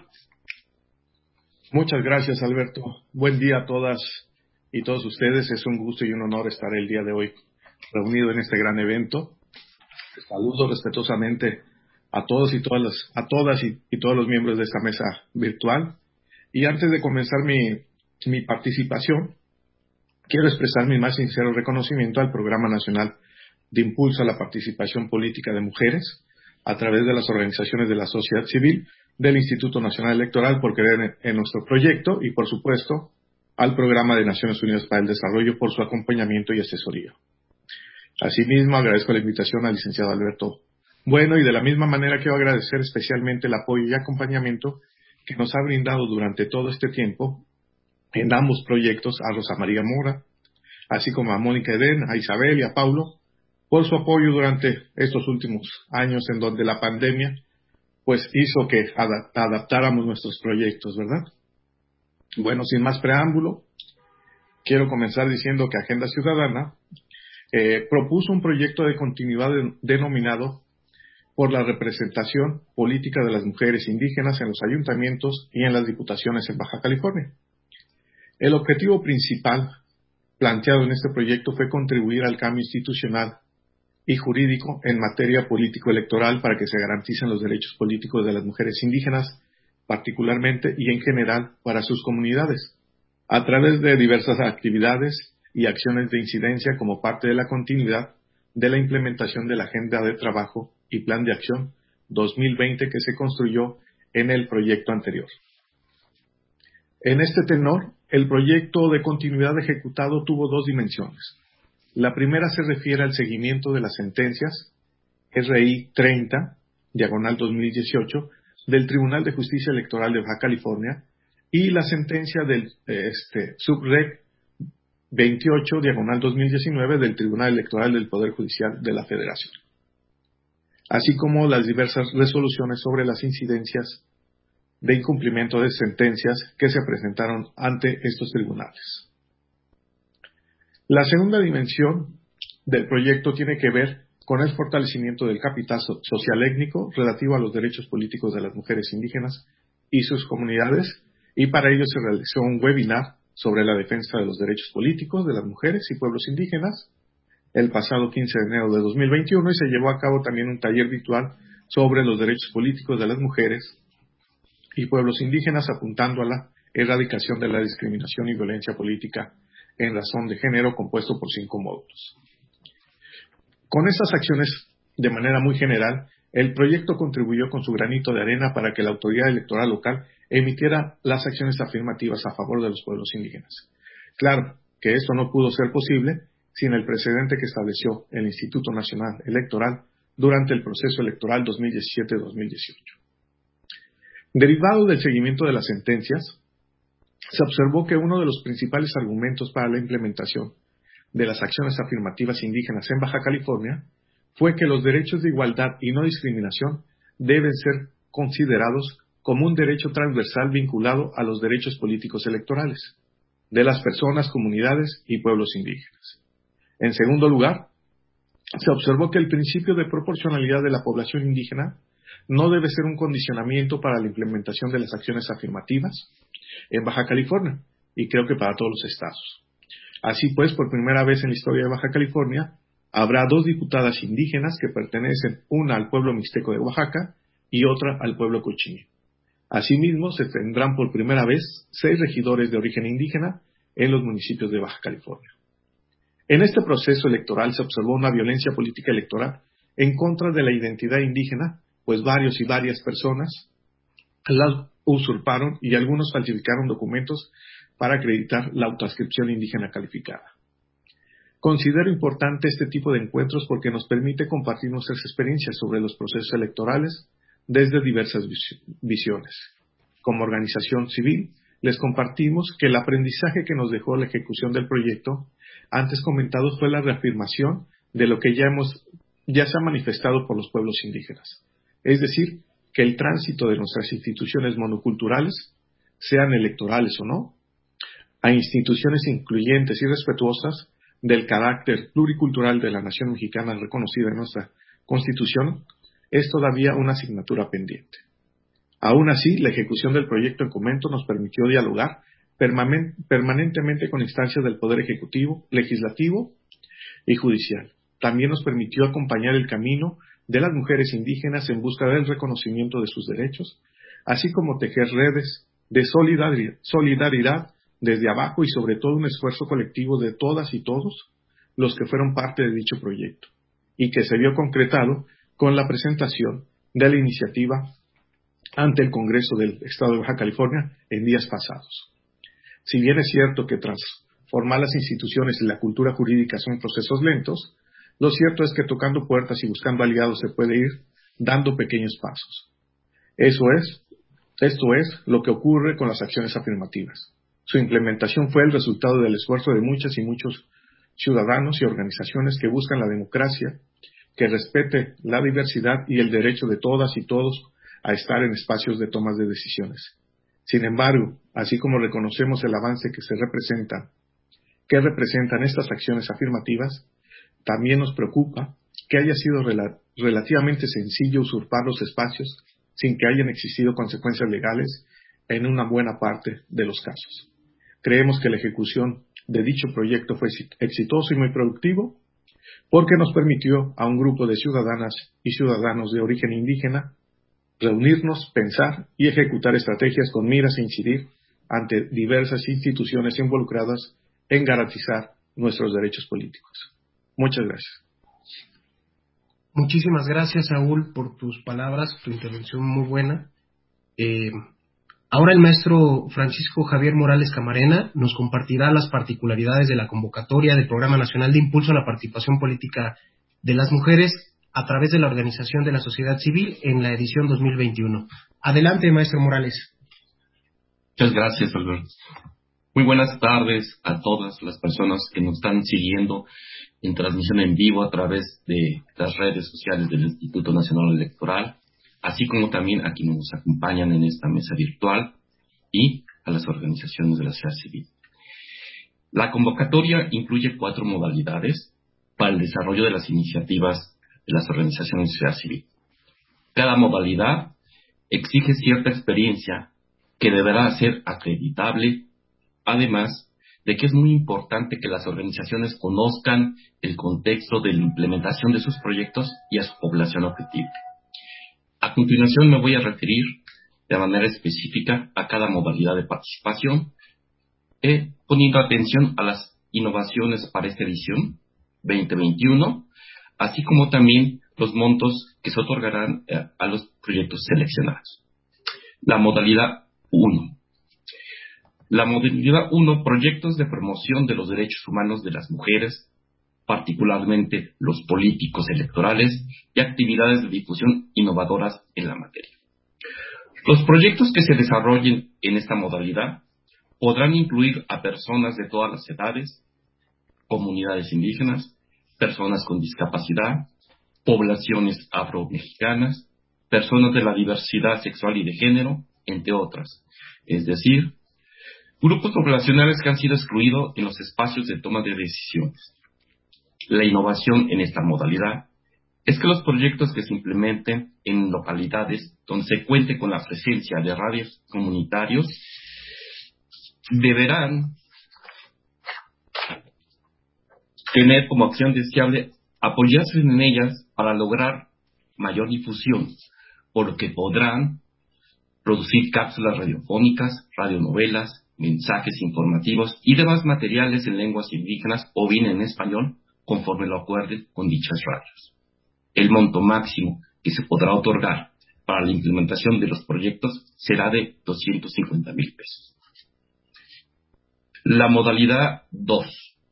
Muchas gracias, Alberto. Buen día a todas y todos ustedes. Es un gusto y un honor estar el día de hoy reunido en este gran evento. Saludo respetuosamente a todos y todas las, a todas y, y todos los miembros de esta mesa virtual. Y antes de comenzar mi, mi participación, quiero expresar mi más sincero reconocimiento al Programa Nacional de Impulso a la Participación Política de Mujeres a través de las organizaciones de la sociedad civil, del Instituto Nacional Electoral por creer en, en nuestro proyecto y, por supuesto, al Programa de Naciones Unidas para el Desarrollo por su acompañamiento y asesoría. Asimismo, agradezco la invitación al licenciado Alberto Bueno y de la misma manera quiero agradecer especialmente el apoyo y acompañamiento que nos ha brindado durante todo este tiempo en ambos proyectos a Rosa María Mora, así como a Mónica Edén, a Isabel y a Paulo, por su apoyo durante estos últimos años en donde la pandemia pues hizo que adaptáramos nuestros proyectos, ¿verdad? Bueno, sin más preámbulo, quiero comenzar diciendo que Agenda Ciudadana eh, propuso un proyecto de continuidad de, denominado por la representación política de las mujeres indígenas en los ayuntamientos y en las diputaciones en Baja California. El objetivo principal planteado en este proyecto fue contribuir al cambio institucional y jurídico en materia político-electoral para que se garanticen los derechos políticos de las mujeres indígenas, particularmente y en general para sus comunidades, a través de diversas actividades y acciones de incidencia como parte de la continuidad de la implementación de la Agenda de Trabajo y Plan de Acción dos mil veinte que se construyó en el proyecto anterior. En este tenor, el proyecto de continuidad ejecutado tuvo dos dimensiones. La primera se refiere al seguimiento de las sentencias R I treinta, diagonal dos mil dieciocho, del Tribunal de Justicia Electoral de Baja California y la sentencia del este, Subreg veintiocho, diagonal dos mil diecinueve, del Tribunal Electoral del Poder Judicial de la Federación, así como las diversas resoluciones sobre las incidencias de incumplimiento de sentencias que se presentaron ante estos tribunales. La segunda dimensión del proyecto tiene que ver con el fortalecimiento del capital social étnico relativo a los derechos políticos de las mujeres indígenas y sus comunidades, y para ello se realizó un webinar sobre la defensa de los derechos políticos de las mujeres y pueblos indígenas el pasado quince de enero de dos mil veintiuno, y se llevó a cabo también un taller virtual sobre los derechos políticos de las mujeres y pueblos indígenas, apuntando a la erradicación de la discriminación y violencia política en razón de género, compuesto por cinco módulos. Con estas acciones, de manera muy general, el proyecto contribuyó con su granito de arena para que la autoridad electoral local emitiera las acciones afirmativas a favor de los pueblos indígenas. Claro que esto no pudo ser posible sin el precedente que estableció el Instituto Nacional Electoral durante el proceso electoral dos mil diecisiete dos mil dieciocho. Derivado del seguimiento de las sentencias, se observó que uno de los principales argumentos para la implementación de las acciones afirmativas indígenas en Baja California fue que los derechos de igualdad y no discriminación deben ser considerados como un derecho transversal vinculado a los derechos políticos electorales de las personas, comunidades y pueblos indígenas. En segundo lugar, se observó que el principio de proporcionalidad de la población indígena no debe ser un condicionamiento para la implementación de las acciones afirmativas en Baja California, y creo que para todos los estados. Así pues, por primera vez en la historia de Baja California, habrá dos diputadas indígenas que pertenecen, una al pueblo mixteco de Oaxaca y otra al pueblo cochiní. Asimismo, se tendrán por primera vez seis regidores de origen indígena en los municipios de Baja California. En este proceso electoral se observó una violencia política electoral en contra de la identidad indígena, pues varios y varias personas la usurparon y algunos falsificaron documentos para acreditar la autoascripción indígena calificada. Considero importante este tipo de encuentros porque nos permite compartir nuestras experiencias sobre los procesos electorales desde diversas visiones. Como organización civil, les compartimos que el aprendizaje que nos dejó la ejecución del proyecto, antes comentado, fue la reafirmación de lo que ya, hemos, ya se ha manifestado por los pueblos indígenas. Es decir, que el tránsito de nuestras instituciones monoculturales, sean electorales o no, a instituciones incluyentes y respetuosas del carácter pluricultural de la nación mexicana reconocida en nuestra Constitución, es todavía una asignatura pendiente. Aún así, la ejecución del proyecto en comento nos permitió dialogar permanentemente con instancias del Poder Ejecutivo, Legislativo y Judicial. También nos permitió acompañar el camino de las mujeres indígenas en busca del reconocimiento de sus derechos, así como tejer redes de solidaridad desde abajo y sobre todo un esfuerzo colectivo de todas y todos los que fueron parte de dicho proyecto, y que se vio concretado con la presentación de la iniciativa ante el Congreso del Estado de Baja California en días pasados. Si bien es cierto que transformar las instituciones y la cultura jurídica son procesos lentos, lo cierto es que tocando puertas y buscando aliados se puede ir dando pequeños pasos. Eso es, esto es lo que ocurre con las acciones afirmativas. Su implementación fue el resultado del esfuerzo de muchas y muchos ciudadanos y organizaciones que buscan la democracia, que respete la diversidad y el derecho de todas y todos a estar en espacios de tomas de decisiones. Sin embargo, así como reconocemos el avance que se representa, que representan estas acciones afirmativas, también nos preocupa que haya sido rel- relativamente sencillo usurpar los espacios sin que hayan existido consecuencias legales en una buena parte de los casos. Creemos que la ejecución de dicho proyecto fue exitoso y muy productivo porque nos permitió a un grupo de ciudadanas y ciudadanos de origen indígena reunirnos, pensar y ejecutar estrategias con miras a incidir ante diversas instituciones involucradas en garantizar nuestros derechos políticos. Muchas gracias. Muchísimas gracias, Saúl, por tus palabras, tu intervención muy buena. Eh, ahora el maestro Francisco Javier Morales Camarena nos compartirá las particularidades de la convocatoria del Programa Nacional de Impulso a la Participación Política de las Mujeres a través de la Organización de la Sociedad Civil en la edición dos mil veintiuno. Adelante, maestro Morales. Muchas gracias, Alberto. Muy buenas tardes a todas las personas que nos están siguiendo en transmisión en vivo a través de las redes sociales del Instituto Nacional Electoral, así como también a quienes nos acompañan en esta mesa virtual y a las organizaciones de la sociedad civil. La convocatoria incluye cuatro modalidades para el desarrollo de las iniciativas de las organizaciones de sociedad civil. Cada modalidad exige cierta experiencia que deberá ser acreditable, además de que es muy importante que las organizaciones conozcan el contexto de la implementación de sus proyectos y a su población objetivo. A continuación me voy a referir de manera específica a cada modalidad de participación, eh, poniendo atención a las innovaciones para esta edición veinte veintiuno, así como también los montos que se otorgarán eh, a los proyectos seleccionados. La modalidad uno. La modalidad uno, proyectos de promoción de los derechos humanos de las mujeres, particularmente los políticos electorales y actividades de difusión innovadoras en la materia. Los proyectos que se desarrollen en esta modalidad podrán incluir a personas de todas las edades, comunidades indígenas, personas con discapacidad, poblaciones afromexicanas, personas de la diversidad sexual y de género, entre otras. Es decir, grupos poblacionales que han sido excluidos en los espacios de toma de decisiones. La innovación en esta modalidad es que los proyectos que se implementen en localidades donde se cuente con la presencia de radios comunitarios deberán tener como acción deseable apoyarse en ellas para lograr mayor difusión, por lo que podrán producir cápsulas radiofónicas, radionovelas, mensajes informativos y demás materiales en lenguas indígenas o bien en español, conforme lo acuerde con dichas radios. El monto máximo que se podrá otorgar para la implementación de los proyectos será de doscientos cincuenta mil pesos. La modalidad dos.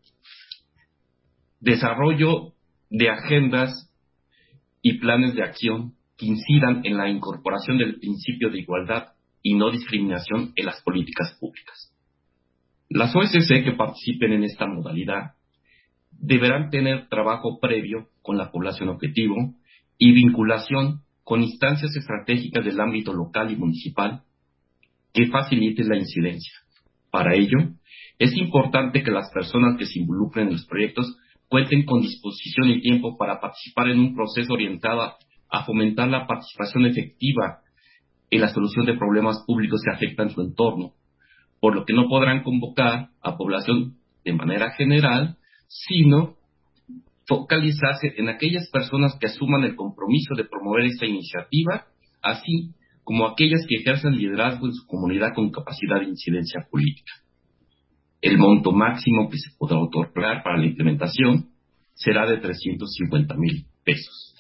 Desarrollo de agendas y planes de acción que incidan en la incorporación del principio de igualdad y no discriminación en las políticas públicas. Las O S C que participen en esta modalidad deberán tener trabajo previo con la población objetivo y vinculación con instancias estratégicas del ámbito local y municipal que faciliten la incidencia. Para ello, es importante que las personas que se involucren en los proyectos cuenten con disposición y tiempo para participar en un proceso orientado a fomentar la participación efectiva en la solución de problemas públicos que afectan su entorno, por lo que no podrán convocar a población de manera general, sino focalizarse en aquellas personas que asuman el compromiso de promover esta iniciativa, así como aquellas que ejerzan liderazgo en su comunidad con capacidad de incidencia política. El monto máximo que se podrá otorgar para la implementación será de trescientos cincuenta mil pesos.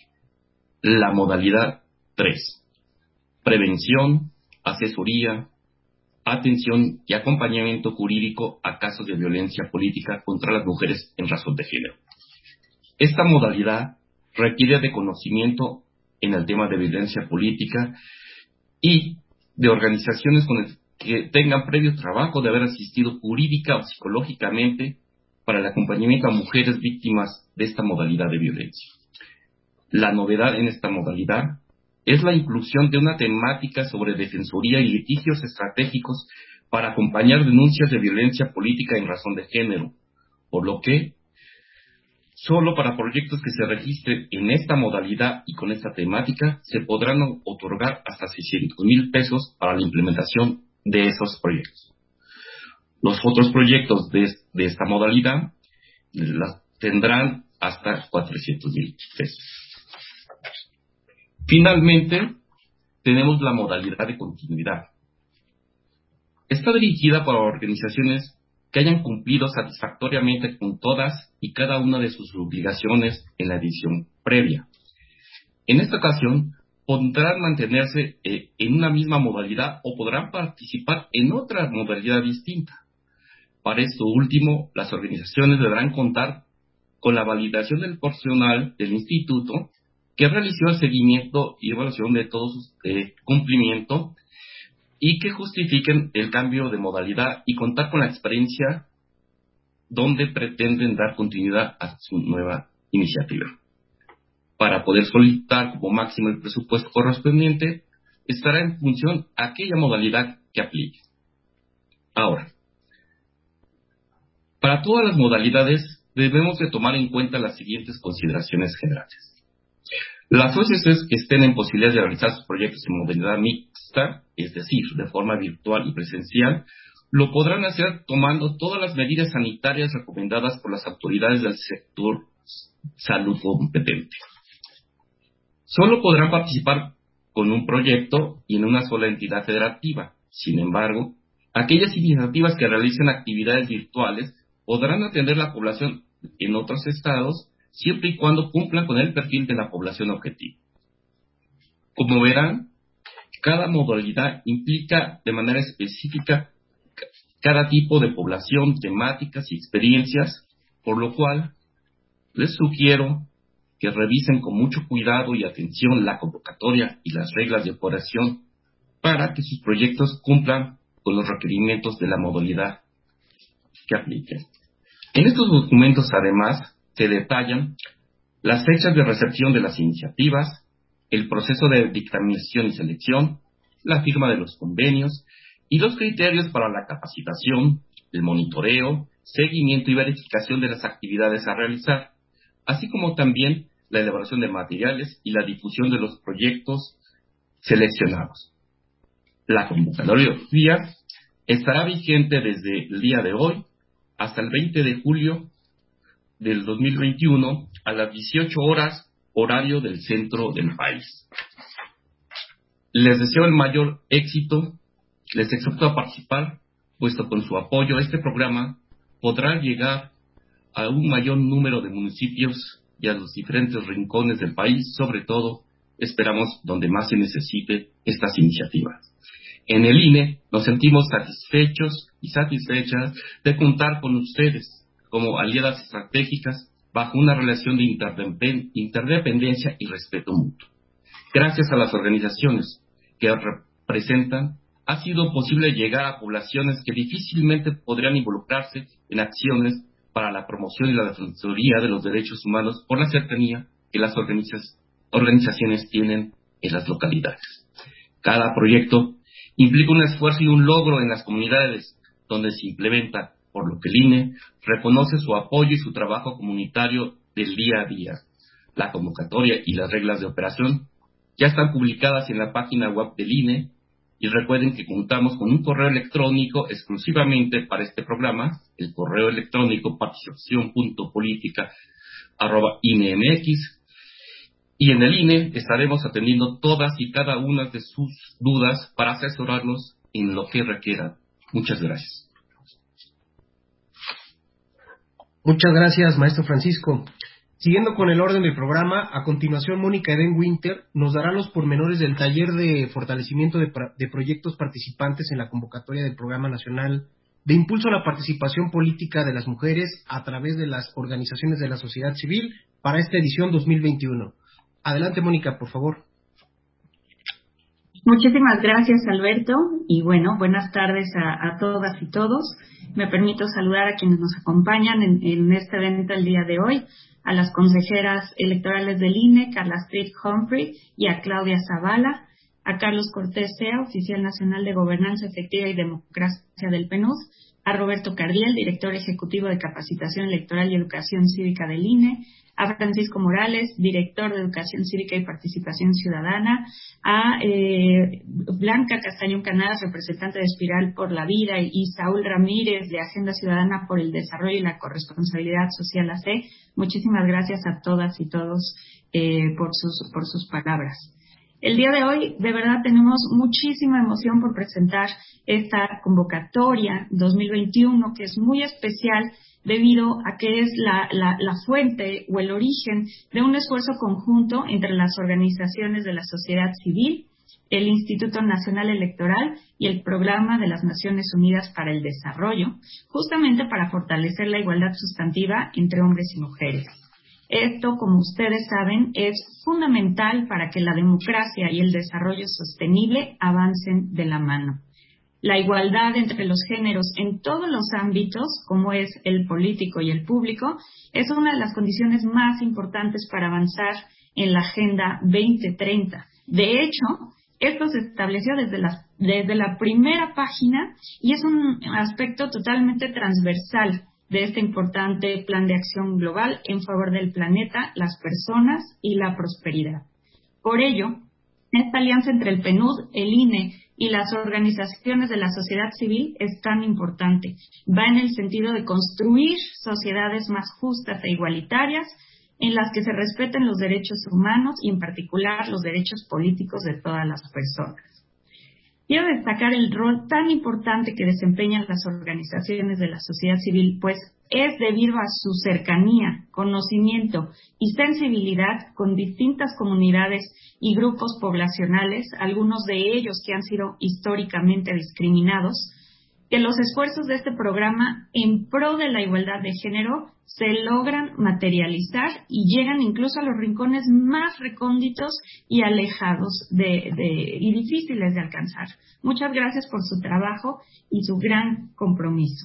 La modalidad tres. Prevención, asesoría, atención y acompañamiento jurídico a casos de violencia política contra las mujeres en razón de género. Esta modalidad requiere de conocimiento en el tema de violencia política y de organizaciones con el que tengan previo trabajo de haber asistido jurídica o psicológicamente para el acompañamiento a mujeres víctimas de esta modalidad de violencia. La novedad en esta modalidad es la inclusión de una temática sobre defensoría y litigios estratégicos para acompañar denuncias de violencia política en razón de género, por lo que solo para proyectos que se registren en esta modalidad y con esta temática se podrán otorgar hasta seiscientos mil pesos para la implementación de esos proyectos. Los otros proyectos de, de esta modalidad las tendrán hasta cuatrocientos mil pesos. Finalmente, tenemos la modalidad de continuidad. Está dirigida para organizaciones que hayan cumplido satisfactoriamente con todas y cada una de sus obligaciones en la edición previa. En esta ocasión, podrán mantenerse eh, en una misma modalidad o podrán participar en otra modalidad distinta. Para esto último, las organizaciones deberán contar con la validación del personal del instituto que realizó el seguimiento y evaluación de todo su eh, cumplimiento y que justifiquen el cambio de modalidad y contar con la experiencia donde pretenden dar continuidad a su nueva iniciativa. Para poder solicitar como máximo el presupuesto correspondiente, estará en función aquella modalidad que aplique. Ahora, para todas las modalidades debemos de tomar en cuenta las siguientes consideraciones generales. Las O S Cs que estén en posibilidad de realizar sus proyectos en modalidad mixta, es decir, de forma virtual y presencial, lo podrán hacer tomando todas las medidas sanitarias recomendadas por las autoridades del sector salud competente. Solo podrán participar con un proyecto y en una sola entidad federativa. Sin embargo, aquellas iniciativas que realicen actividades virtuales podrán atender la población en otros estados siempre y cuando cumplan con el perfil de la población objetivo. Como verán, cada modalidad implica de manera específica cada tipo de población, temáticas y experiencias, por lo cual les sugiero que revisen con mucho cuidado y atención la convocatoria y las reglas de operación para que sus proyectos cumplan con los requerimientos de la modalidad que apliquen. En estos documentos, además, se detallan las fechas de recepción de las iniciativas, el proceso de dictaminación y selección, la firma de los convenios y los criterios para la capacitación, el monitoreo, seguimiento y verificación de las actividades a realizar, así como también la elaboración de materiales y la difusión de los proyectos seleccionados. La convocatoria estará vigente desde el día de hoy hasta el veinte de julio del dos mil veintiuno a las dieciocho horas, horario del centro del país. Les deseo el mayor éxito, les exhorto a participar puesto con su apoyo este programa podrá llegar a un mayor número de municipios y a los diferentes rincones del país, sobre todo, esperamos, donde más se necesite estas iniciativas. En el I N E nos sentimos satisfechos y satisfechas de contar con ustedes como aliadas estratégicas bajo una relación de interdependencia y respeto mutuo. Gracias a las organizaciones que representan, ha sido posible llegar a poblaciones que difícilmente podrían involucrarse en acciones para la promoción y la defensoría de los derechos humanos por la cercanía que las organiza- organizaciones tienen en las localidades. Cada proyecto implica un esfuerzo y un logro en las comunidades donde se implementa, por lo que el I N E reconoce su apoyo y su trabajo comunitario del día a día. La convocatoria y las reglas de operación ya están publicadas en la página web del I N E, y recuerden que contamos con un correo electrónico exclusivamente para este programa, el correo electrónico participación punto política arroba i n e m x, y en el I N E estaremos atendiendo todas y cada una de sus dudas para asesorarlos en lo que requieran. Muchas gracias. Muchas gracias, maestro Francisco. Siguiendo con el orden del programa, a continuación Mónica Eden Winter nos dará los pormenores del taller de fortalecimiento de, de proyectos participantes en la convocatoria del Programa Nacional de Impulso a la Participación Política de las Mujeres a través de las organizaciones de la sociedad civil para esta edición dos mil veintiuno. Adelante, Mónica, por favor. Muchísimas gracias, Alberto, y bueno, buenas tardes a, a todas y todos. Me permito saludar a quienes nos acompañan en, en este evento el día de hoy, a las consejeras electorales del I N E, Carla Street Humphrey y a Claudia Zavala, a Carlos Cortés Sea, oficial nacional de Gobernanza Efectiva y Democracia del P N U D, a Roberto Cardiel, director ejecutivo de Capacitación Electoral y Educación Cívica del I N E, a Francisco Morales, director de Educación Cívica y Participación Ciudadana, a eh, Blanca Castañón Canales, representante de Espiral por la Vida, y Saúl Ramírez, de Agenda Ciudadana por el Desarrollo y la Corresponsabilidad Social A C. Muchísimas gracias a todas y todos eh, por sus, por sus palabras. El día de hoy, de verdad, tenemos muchísima emoción por presentar esta convocatoria dos mil veintiuno, que es muy especial debido a que es la, la, la fuente o el origen de un esfuerzo conjunto entre las organizaciones de la sociedad civil, el Instituto Nacional Electoral y el Programa de las Naciones Unidas para el Desarrollo, justamente para fortalecer la igualdad sustantiva entre hombres y mujeres. Esto, como ustedes saben, es fundamental para que la democracia y el desarrollo sostenible avancen de la mano. La igualdad entre los géneros en todos los ámbitos, como es el político y el público, es una de las condiciones más importantes para avanzar en la Agenda veinte treinta. De hecho, esto se estableció desde la, desde la primera página y es un aspecto totalmente transversal de este importante plan de acción global en favor del planeta, las personas y la prosperidad. Por ello, esta alianza entre el P N U D, el I N E y las organizaciones de la sociedad civil es tan importante. Va en el sentido de construir sociedades más justas e igualitarias en las que se respeten los derechos humanos y en particular los derechos políticos de todas las personas. Quiero destacar el rol tan importante que desempeñan las organizaciones de la sociedad civil, pues es debido a su cercanía, conocimiento y sensibilidad con distintas comunidades y grupos poblacionales, algunos de ellos que han sido históricamente discriminados, que los esfuerzos de este programa en pro de la igualdad de género se logran materializar y llegan incluso a los rincones más recónditos y alejados de, de, y difíciles de alcanzar. Muchas gracias por su trabajo y su gran compromiso.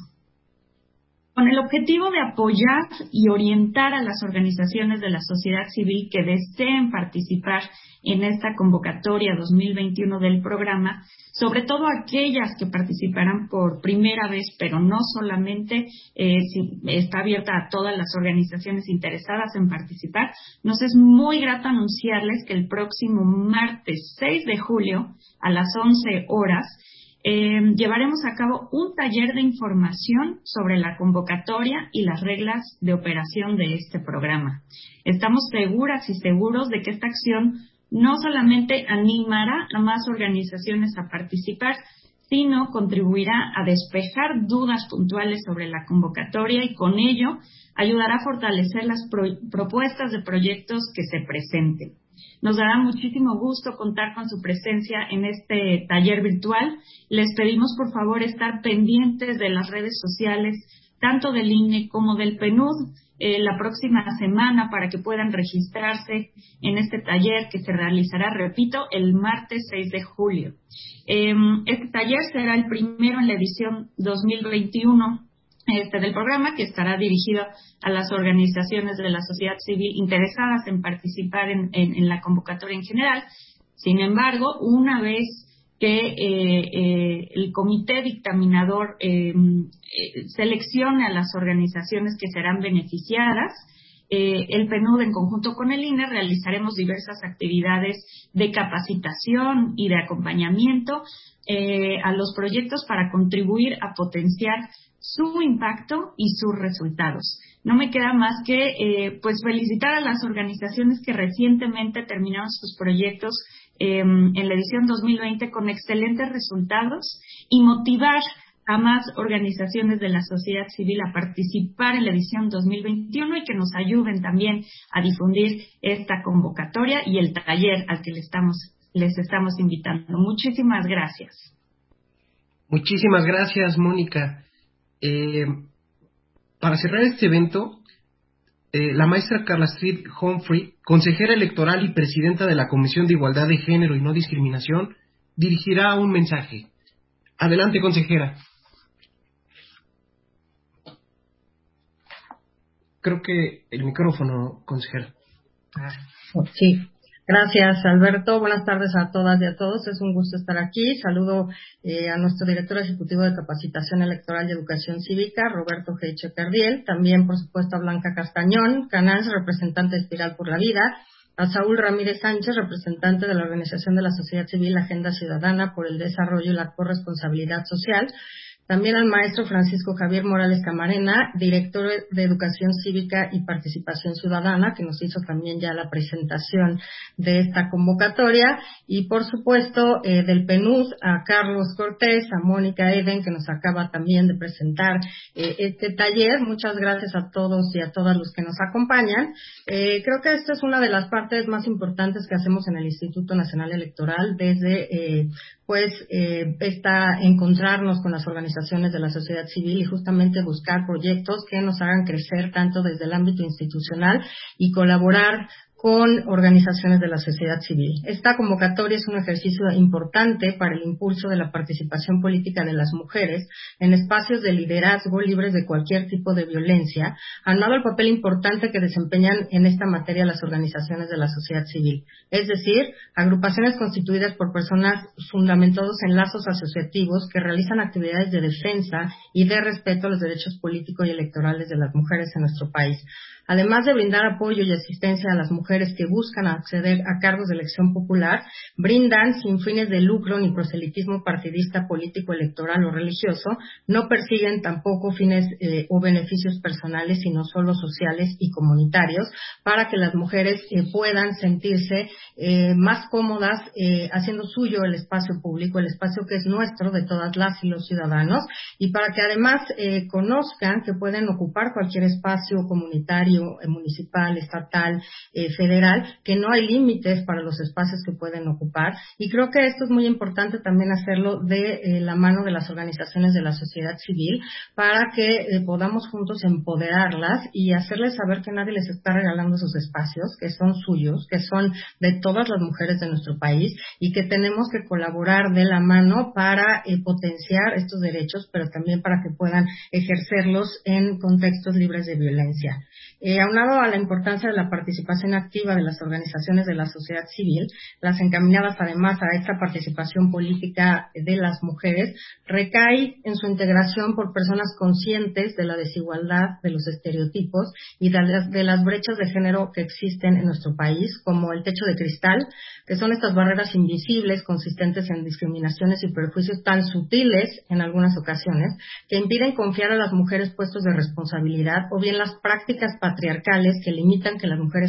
Con el objetivo de apoyar y orientar a las organizaciones de la sociedad civil que deseen participar en esta convocatoria dos mil veintiuno del programa, sobre todo aquellas que participarán por primera vez, pero no solamente eh, si está abierta a todas las organizaciones interesadas en participar, nos es muy grato anunciarles que el próximo martes seis de julio a las once horas Eh, llevaremos a cabo un taller de información sobre la convocatoria y las reglas de operación de este programa. Estamos seguras y seguros de que esta acción no solamente animará a más organizaciones a participar, sino contribuirá a despejar dudas puntuales sobre la convocatoria y con ello ayudará a fortalecer las pro propuestas de proyectos que se presenten. Nos dará muchísimo gusto contar con su presencia en este taller virtual. Les pedimos por favor estar pendientes de las redes sociales, tanto del I N E como del P N U D, eh, la próxima semana para que puedan registrarse en este taller que se realizará, repito, el martes seis de julio. Eh, este taller será el primero en la edición dos mil veintiuno este del programa, que estará dirigido a las organizaciones de la sociedad civil interesadas en participar en, en, en la convocatoria en general. Sin embargo, una vez que eh, eh, el comité dictaminador eh, eh, seleccione a las organizaciones que serán beneficiadas, eh, el P N U D en conjunto con el I N E realizaremos diversas actividades de capacitación y de acompañamiento eh, a los proyectos para contribuir a potenciar su impacto y sus resultados. No me queda más que eh, pues felicitar a las organizaciones que recientemente terminaron sus proyectos eh, en la edición dos mil veinte con excelentes resultados y motivar a más organizaciones de la sociedad civil a participar en la edición dos mil veintiuno y que nos ayuden también a difundir esta convocatoria y el taller al que les estamos, les estamos invitando. Muchísimas gracias. Muchísimas gracias, Mónica. Eh, para cerrar este evento, eh, la maestra Carla Street Humphrey, consejera electoral y presidenta de la Comisión de Igualdad de Género y No Discriminación, dirigirá un mensaje. Adelante, consejera. Creo que el micrófono, consejera. Ah, sí. Gracias, Alberto. Buenas tardes a todas y a todos. Es un gusto estar aquí. Saludo eh, a nuestro director ejecutivo de Capacitación Electoral y Educación Cívica, Roberto G. Echecardiel. También, por supuesto, a Blanca Castañón, Canals, representante de Espiral por la Vida. A Saúl Ramírez Sánchez, representante de la Organización de la Sociedad Civil Agenda Ciudadana por el Desarrollo y la Corresponsabilidad Social. También al maestro Francisco Javier Morales Camarena, director de Educación Cívica y Participación Ciudadana, que nos hizo también ya la presentación de esta convocatoria. Y, por supuesto, eh, del P N U D, a Carlos Cortés, a Mónica Eden, que nos acaba también de presentar eh, este taller. Muchas gracias a todos y a todas los que nos acompañan. Eh, creo que esta es una de las partes más importantes que hacemos en el Instituto Nacional Electoral, desde eh, pues eh, esta encontrarnos con las organizaciones de la sociedad civil y justamente buscar proyectos que nos hagan crecer tanto desde el ámbito institucional y colaborar con organizaciones de la sociedad civil. Esta convocatoria es un ejercicio importante para el impulso de la participación política de las mujeres en espacios de liderazgo libres de cualquier tipo de violencia, aunado al papel importante que desempeñan en esta materia las organizaciones de la sociedad civil, es decir, agrupaciones constituidas por personas fundamentadas en lazos asociativos que realizan actividades de defensa y de respeto a los derechos políticos y electorales de las mujeres en nuestro país. Además de brindar apoyo y asistencia a las mujeres que buscan acceder a cargos de elección popular, brindan, sin fines de lucro ni proselitismo partidista, político, electoral o religioso, no persiguen tampoco fines eh, o beneficios personales, sino solo sociales y comunitarios, para que las mujeres eh, puedan sentirse eh, más cómodas eh, haciendo suyo el espacio público, el espacio que es nuestro, de todas las y los ciudadanos, y para que además eh, conozcan que pueden ocupar cualquier espacio comunitario, municipal, estatal, eh, federal, que no hay límites para los espacios que pueden ocupar. Y creo que esto es muy importante también hacerlo de eh, la mano de las organizaciones de la sociedad civil para que eh, podamos juntos empoderarlas y hacerles saber que nadie les está regalando sus espacios, que son suyos, que son de todas las mujeres de nuestro país y que tenemos que colaborar de la mano para eh, potenciar estos derechos, pero también para que puedan ejercerlos en contextos libres de violencia. Eh, aunado a la importancia de la participación activa de las organizaciones de la sociedad civil, las encaminadas además a esta participación política de las mujeres, recae en su integración por personas conscientes de la desigualdad, de los estereotipos y de las, de las brechas de género que existen en nuestro país, como el techo de cristal, que son estas barreras invisibles consistentes en discriminaciones y perjuicios tan sutiles en algunas ocasiones, que impiden confiar a las mujeres puestos de responsabilidad, o bien las prácticas patriarcales que limitan que las mujeres avancen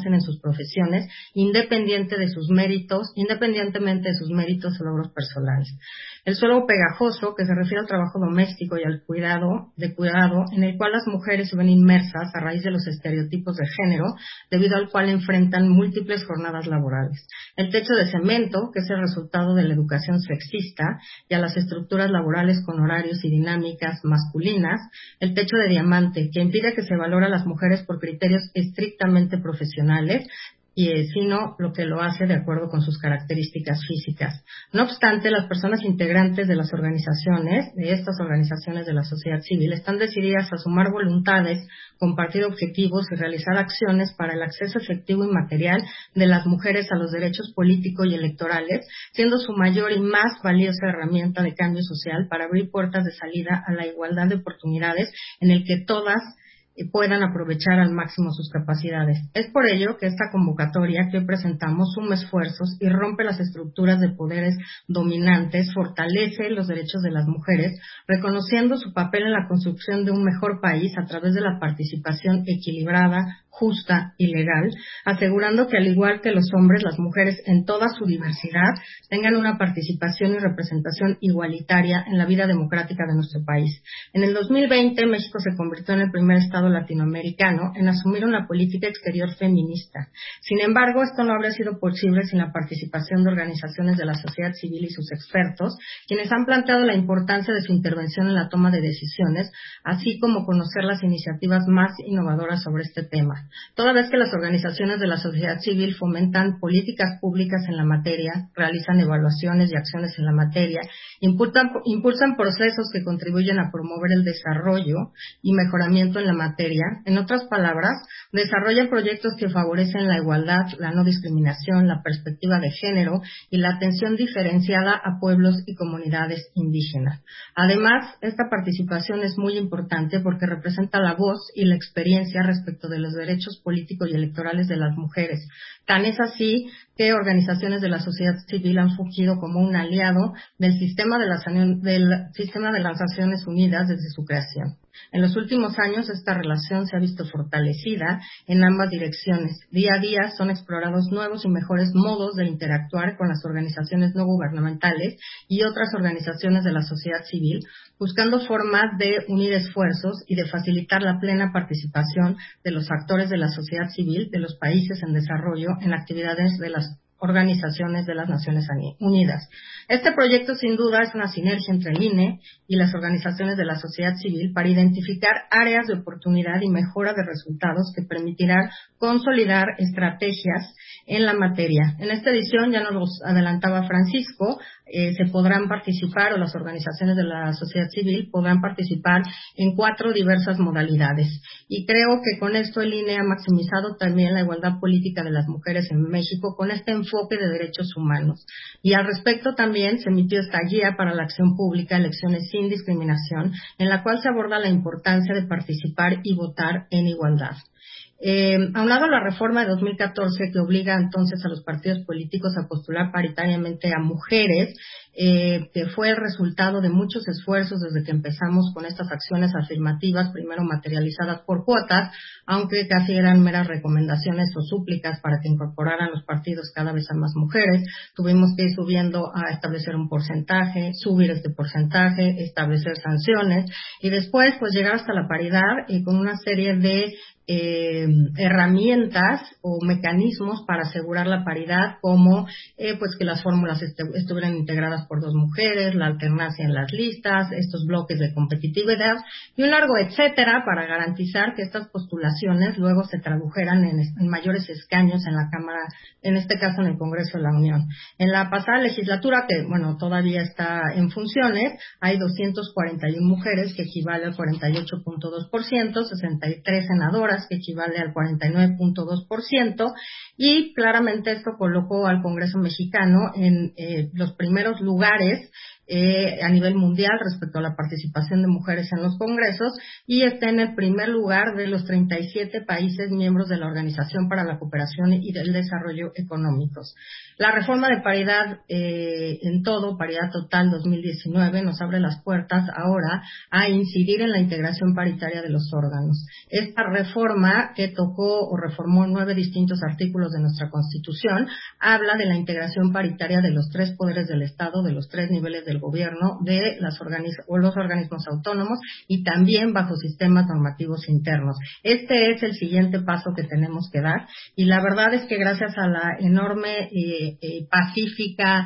avancen en sus profesiones, independiente de sus méritos, independientemente de sus méritos o logros personales. El suelo pegajoso, que se refiere al trabajo doméstico y al cuidado, de cuidado, en el cual las mujeres se ven inmersas a raíz de los estereotipos de género, debido al cual enfrentan múltiples jornadas laborales. El techo de cemento, que es el resultado de la educación sexista, y a las estructuras laborales con horarios y dinámicas masculinas. El techo de diamante, que impide que se valore a las mujeres por criterios estrictamente profesionales, y eh, sino lo que lo hace de acuerdo con sus características físicas. No obstante, las personas integrantes de las organizaciones, de estas organizaciones de la sociedad civil, están decididas a sumar voluntades, compartir objetivos y realizar acciones para el acceso efectivo y material de las mujeres a los derechos políticos y electorales, siendo su mayor y más valiosa herramienta de cambio social para abrir puertas de salida a la igualdad de oportunidades en el que todas puedan aprovechar al máximo sus capacidades. Es por ello que esta convocatoria que hoy presentamos suma esfuerzos y rompe las estructuras de poderes dominantes, fortalece los derechos de las mujeres, reconociendo su papel en la construcción de un mejor país a través de la participación equilibrada, justa y legal, asegurando que al igual que los hombres, las mujeres en toda su diversidad tengan una participación y representación igualitaria en la vida democrática de nuestro país. En el dos mil veinte, México se convirtió en el primer estado latinoamericano en asumir una política exterior feminista. Sin embargo, esto no habría sido posible sin la participación de organizaciones de la sociedad civil y sus expertos, quienes han planteado la importancia de su intervención en la toma de decisiones, así como conocer las iniciativas más innovadoras sobre este tema. Toda vez que las organizaciones de la sociedad civil fomentan políticas públicas en la materia, realizan evaluaciones y acciones en la materia, impulsan, impulsan procesos que contribuyen a promover el desarrollo y mejoramiento en la materia. En otras palabras, desarrollan proyectos que favorecen la igualdad, la no discriminación, la perspectiva de género y la atención diferenciada a pueblos y comunidades indígenas. Además, esta participación es muy importante porque representa la voz y la experiencia respecto de los derechos políticos y electorales de las mujeres. Tan es así que organizaciones de la sociedad civil han fungido como un aliado del sistema de las, del sistema de las Naciones Unidas desde su creación. En los últimos años, esta relación se ha visto fortalecida en ambas direcciones. Día a día son explorados nuevos y mejores modos de interactuar con las organizaciones no gubernamentales y otras organizaciones de la sociedad civil, buscando formas de unir esfuerzos y de facilitar la plena participación de los actores de la sociedad civil de los países en desarrollo en actividades de las organizaciones de las Naciones Unidas. Este proyecto sin duda es una sinergia entre el I N E y las organizaciones de la sociedad civil para identificar áreas de oportunidad y mejora de resultados que permitirán consolidar estrategias en la materia. En esta edición, ya nos lo adelantaba Francisco, eh, se podrán participar, o las organizaciones de la sociedad civil podrán participar en cuatro diversas modalidades. Y creo que con esto el I N E ha maximizado también la igualdad política de las mujeres en México con este enfoque de derechos humanos. Y al respecto también se emitió esta guía para la acción pública, elecciones sin discriminación, en la cual se aborda la importancia de participar y votar en igualdad. Eh, aunado a la reforma de dos mil catorce que obliga entonces a los partidos políticos a postular paritariamente a mujeres, eh, que fue el resultado de muchos esfuerzos desde que empezamos con estas acciones afirmativas, primero materializadas por cuotas, aunque casi eran meras recomendaciones o súplicas para que incorporaran los partidos cada vez a más mujeres. Tuvimos que ir subiendo a establecer un porcentaje, subir este porcentaje, establecer sanciones y después pues llegar hasta la paridad y con una serie de Eh, herramientas o mecanismos para asegurar la paridad, como eh, pues que las fórmulas est estuvieran integradas por dos mujeres, la alternancia en las listas, estos bloques de competitividad y un largo etcétera para garantizar que estas postulaciones luego se tradujeran en, en mayores escaños en la Cámara, en este caso en el Congreso de la Unión. En la pasada legislatura, que bueno todavía está en funciones, hay doscientas cuarenta y una mujeres, que equivale al cuarenta y ocho punto dos por ciento, sesenta y tres senadoras, que equivale al cuarenta y nueve punto dos por ciento, y claramente esto colocó al Congreso mexicano en eh, los primeros lugares eh, a nivel mundial respecto a la participación de mujeres en los congresos y está en el primer lugar de los treinta y siete países miembros de la Organización para la Cooperación y el Desarrollo Económicos. La reforma de paridad eh, en todo, paridad total dos mil diecinueve, nos abre las puertas ahora a incidir en la integración paritaria de los órganos. Esta reforma, que tocó o reformó nueve distintos artículos de nuestra Constitución, habla de la integración paritaria de los tres poderes del Estado, de los tres niveles del gobierno, de las organiz- o los organismos autónomos y también bajo sistemas normativos internos. Este es el siguiente paso que tenemos que dar y la verdad es que gracias a la enorme eh, eh, pacífica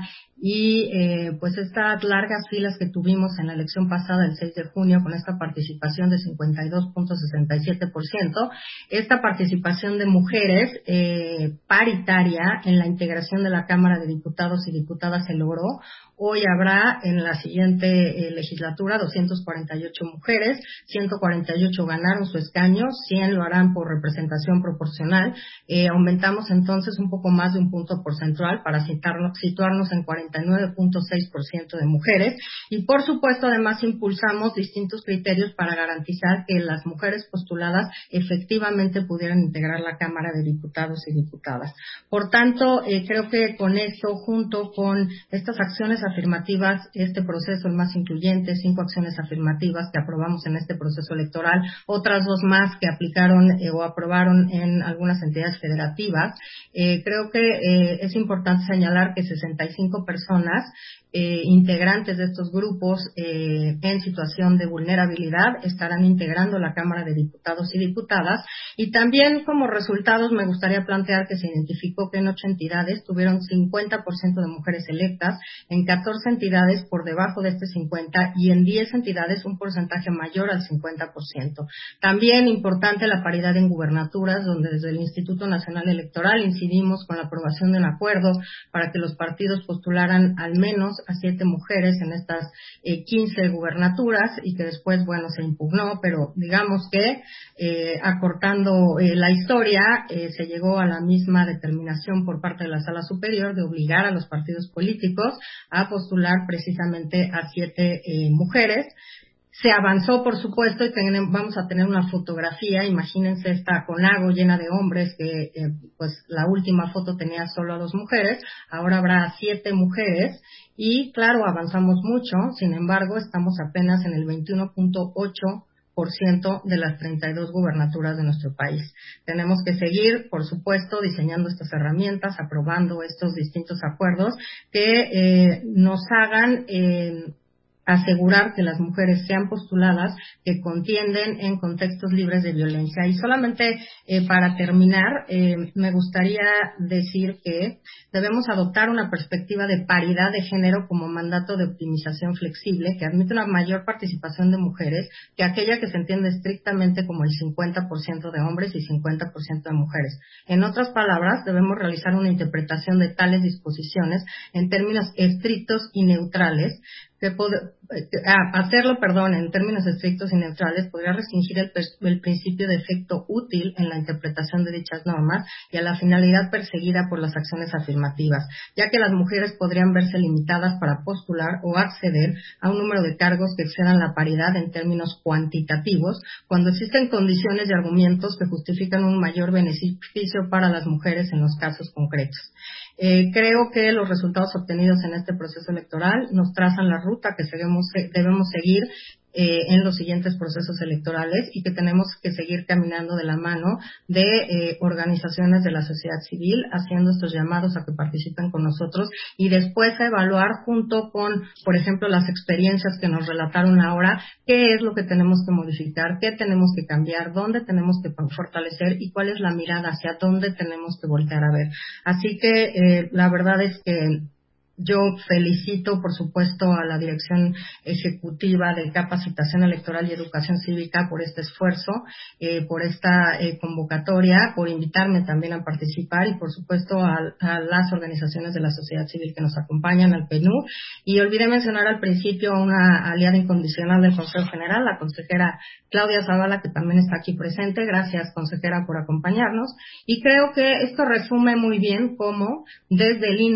y eh, pues estas largas filas que tuvimos en la elección pasada el seis de junio con esta participación de cincuenta y dos punto sesenta y siete por ciento, esta participación de mujeres eh, paritaria en la integración de la Cámara de Diputados y Diputadas se logró. Hoy habrá en la siguiente eh, legislatura doscientas cuarenta y ocho mujeres, ciento cuarenta y ocho ganaron su escaño, cien lo harán por representación proporcional. Eh, aumentamos entonces un poco más de un punto porcentual para citarnos, situarnos en cuarenta y nueve punto seis por ciento de mujeres y por supuesto además impulsamos distintos criterios para garantizar que las mujeres postuladas efectivamente pudieran integrar la Cámara de Diputados y Diputadas. Por tanto, eh, creo que con esto, junto con estas acciones afirmativas, este proceso el más incluyente, cinco acciones afirmativas que aprobamos en este proceso electoral, otras dos más que aplicaron eh, o aprobaron en algunas entidades federativas, eh, creo que eh, es importante señalar que sesenta y cinco personas eh, integrantes de estos grupos eh, en situación de vulnerabilidad estarán integrando la Cámara de Diputados y Diputadas y también como resultados me gustaría plantear que se identificó que en ocho entidades tuvieron cincuenta por ciento de mujeres electas, en catorce entidades por debajo de este cincuenta y en diez entidades un porcentaje mayor al cincuenta por ciento. También importante la paridad en gubernaturas, donde desde el Instituto Nacional Electoral incidimos con la aprobación de un acuerdo para que los partidos postularan al menos a siete mujeres en estas eh, quince gubernaturas y que después, bueno, se impugnó, pero digamos que eh, acortando eh, la historia, eh, se llegó a la misma determinación por parte de la Sala Superior de obligar a los partidos políticos a postular precisamente a siete eh, mujeres. Se avanzó, por supuesto, y ten, vamos a tener una fotografía, imagínense esta Conago llena de hombres, que eh, pues la última foto tenía solo a dos mujeres, ahora habrá siete mujeres, y claro, avanzamos mucho, sin embargo, estamos apenas en el veintiuno punto ocho por ciento de las treinta y dos gubernaturas de nuestro país. Tenemos que seguir, por supuesto, diseñando estas herramientas, aprobando estos distintos acuerdos que eh, nos hagan eh, asegurar que las mujeres sean postuladas, que contienden en contextos libres de violencia. Y solamente eh, para terminar, eh, me gustaría decir que debemos adoptar una perspectiva de paridad de género como mandato de optimización flexible que admite una mayor participación de mujeres que aquella que se entiende estrictamente como el cincuenta por ciento de hombres y cincuenta por ciento de mujeres. En otras palabras, debemos realizar una interpretación de tales disposiciones en términos estrictos y neutrales, que pod- ah, hacerlo, perdón, en términos estrictos y neutrales podría restringir el, el principio de efecto útil en la interpretación de dichas normas y a la finalidad perseguida por las acciones afirmativas, ya que las mujeres podrían verse limitadas para postular o acceder a un número de cargos que excedan la paridad en términos cuantitativos, cuando existen condiciones y argumentos que justifican un mayor beneficio para las mujeres en los casos concretos. Eh, creo que los resultados obtenidos en este proceso electoral nos trazan la ruta que debemos, debemos seguir eh, en los siguientes procesos electorales y que tenemos que seguir caminando de la mano de eh, organizaciones de la sociedad civil, haciendo estos llamados a que participen con nosotros y después a evaluar junto con, por ejemplo, las experiencias que nos relataron ahora, qué es lo que tenemos que modificar, qué tenemos que cambiar, dónde tenemos que fortalecer y cuál es la mirada hacia dónde tenemos que voltear a ver. Así que eh, la verdad es que yo felicito, por supuesto, a la Dirección Ejecutiva de Capacitación Electoral y Educación Cívica por este esfuerzo, eh, por esta eh, convocatoria, por invitarme también a participar y, por supuesto, a, a las organizaciones de la sociedad civil que nos acompañan, al P N U. Y olvidé mencionar al principio a una aliada incondicional del Consejo General, la consejera Claudia Zavala, que también está aquí presente. Gracias, consejera, por acompañarnos. Y creo que esto resume muy bien cómo, desde el I N E,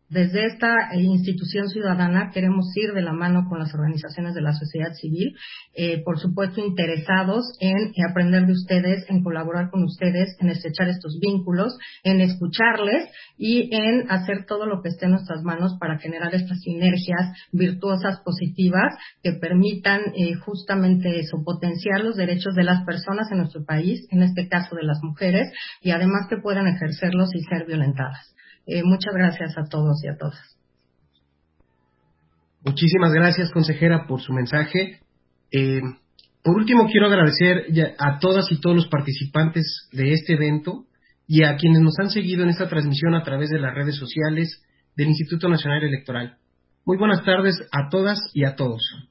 Desde esta eh, institución ciudadana queremos ir de la mano con las organizaciones de la sociedad civil, eh, por supuesto interesados en eh, aprender de ustedes, en colaborar con ustedes, en estrechar estos vínculos, en escucharles y en hacer todo lo que esté en nuestras manos para generar estas sinergias virtuosas, positivas, que permitan eh, justamente eso, potenciar los derechos de las personas en nuestro país, en este caso de las mujeres, y además que puedan ejercerlos sin ser violentadas. Eh, muchas gracias a todos y a todas. Muchísimas gracias, consejera, por su mensaje. Eh, por último, quiero agradecer a todas y todos los participantes de este evento y a quienes nos han seguido en esta transmisión a través de las redes sociales del Instituto Nacional Electoral. Muy buenas tardes a todas y a todos.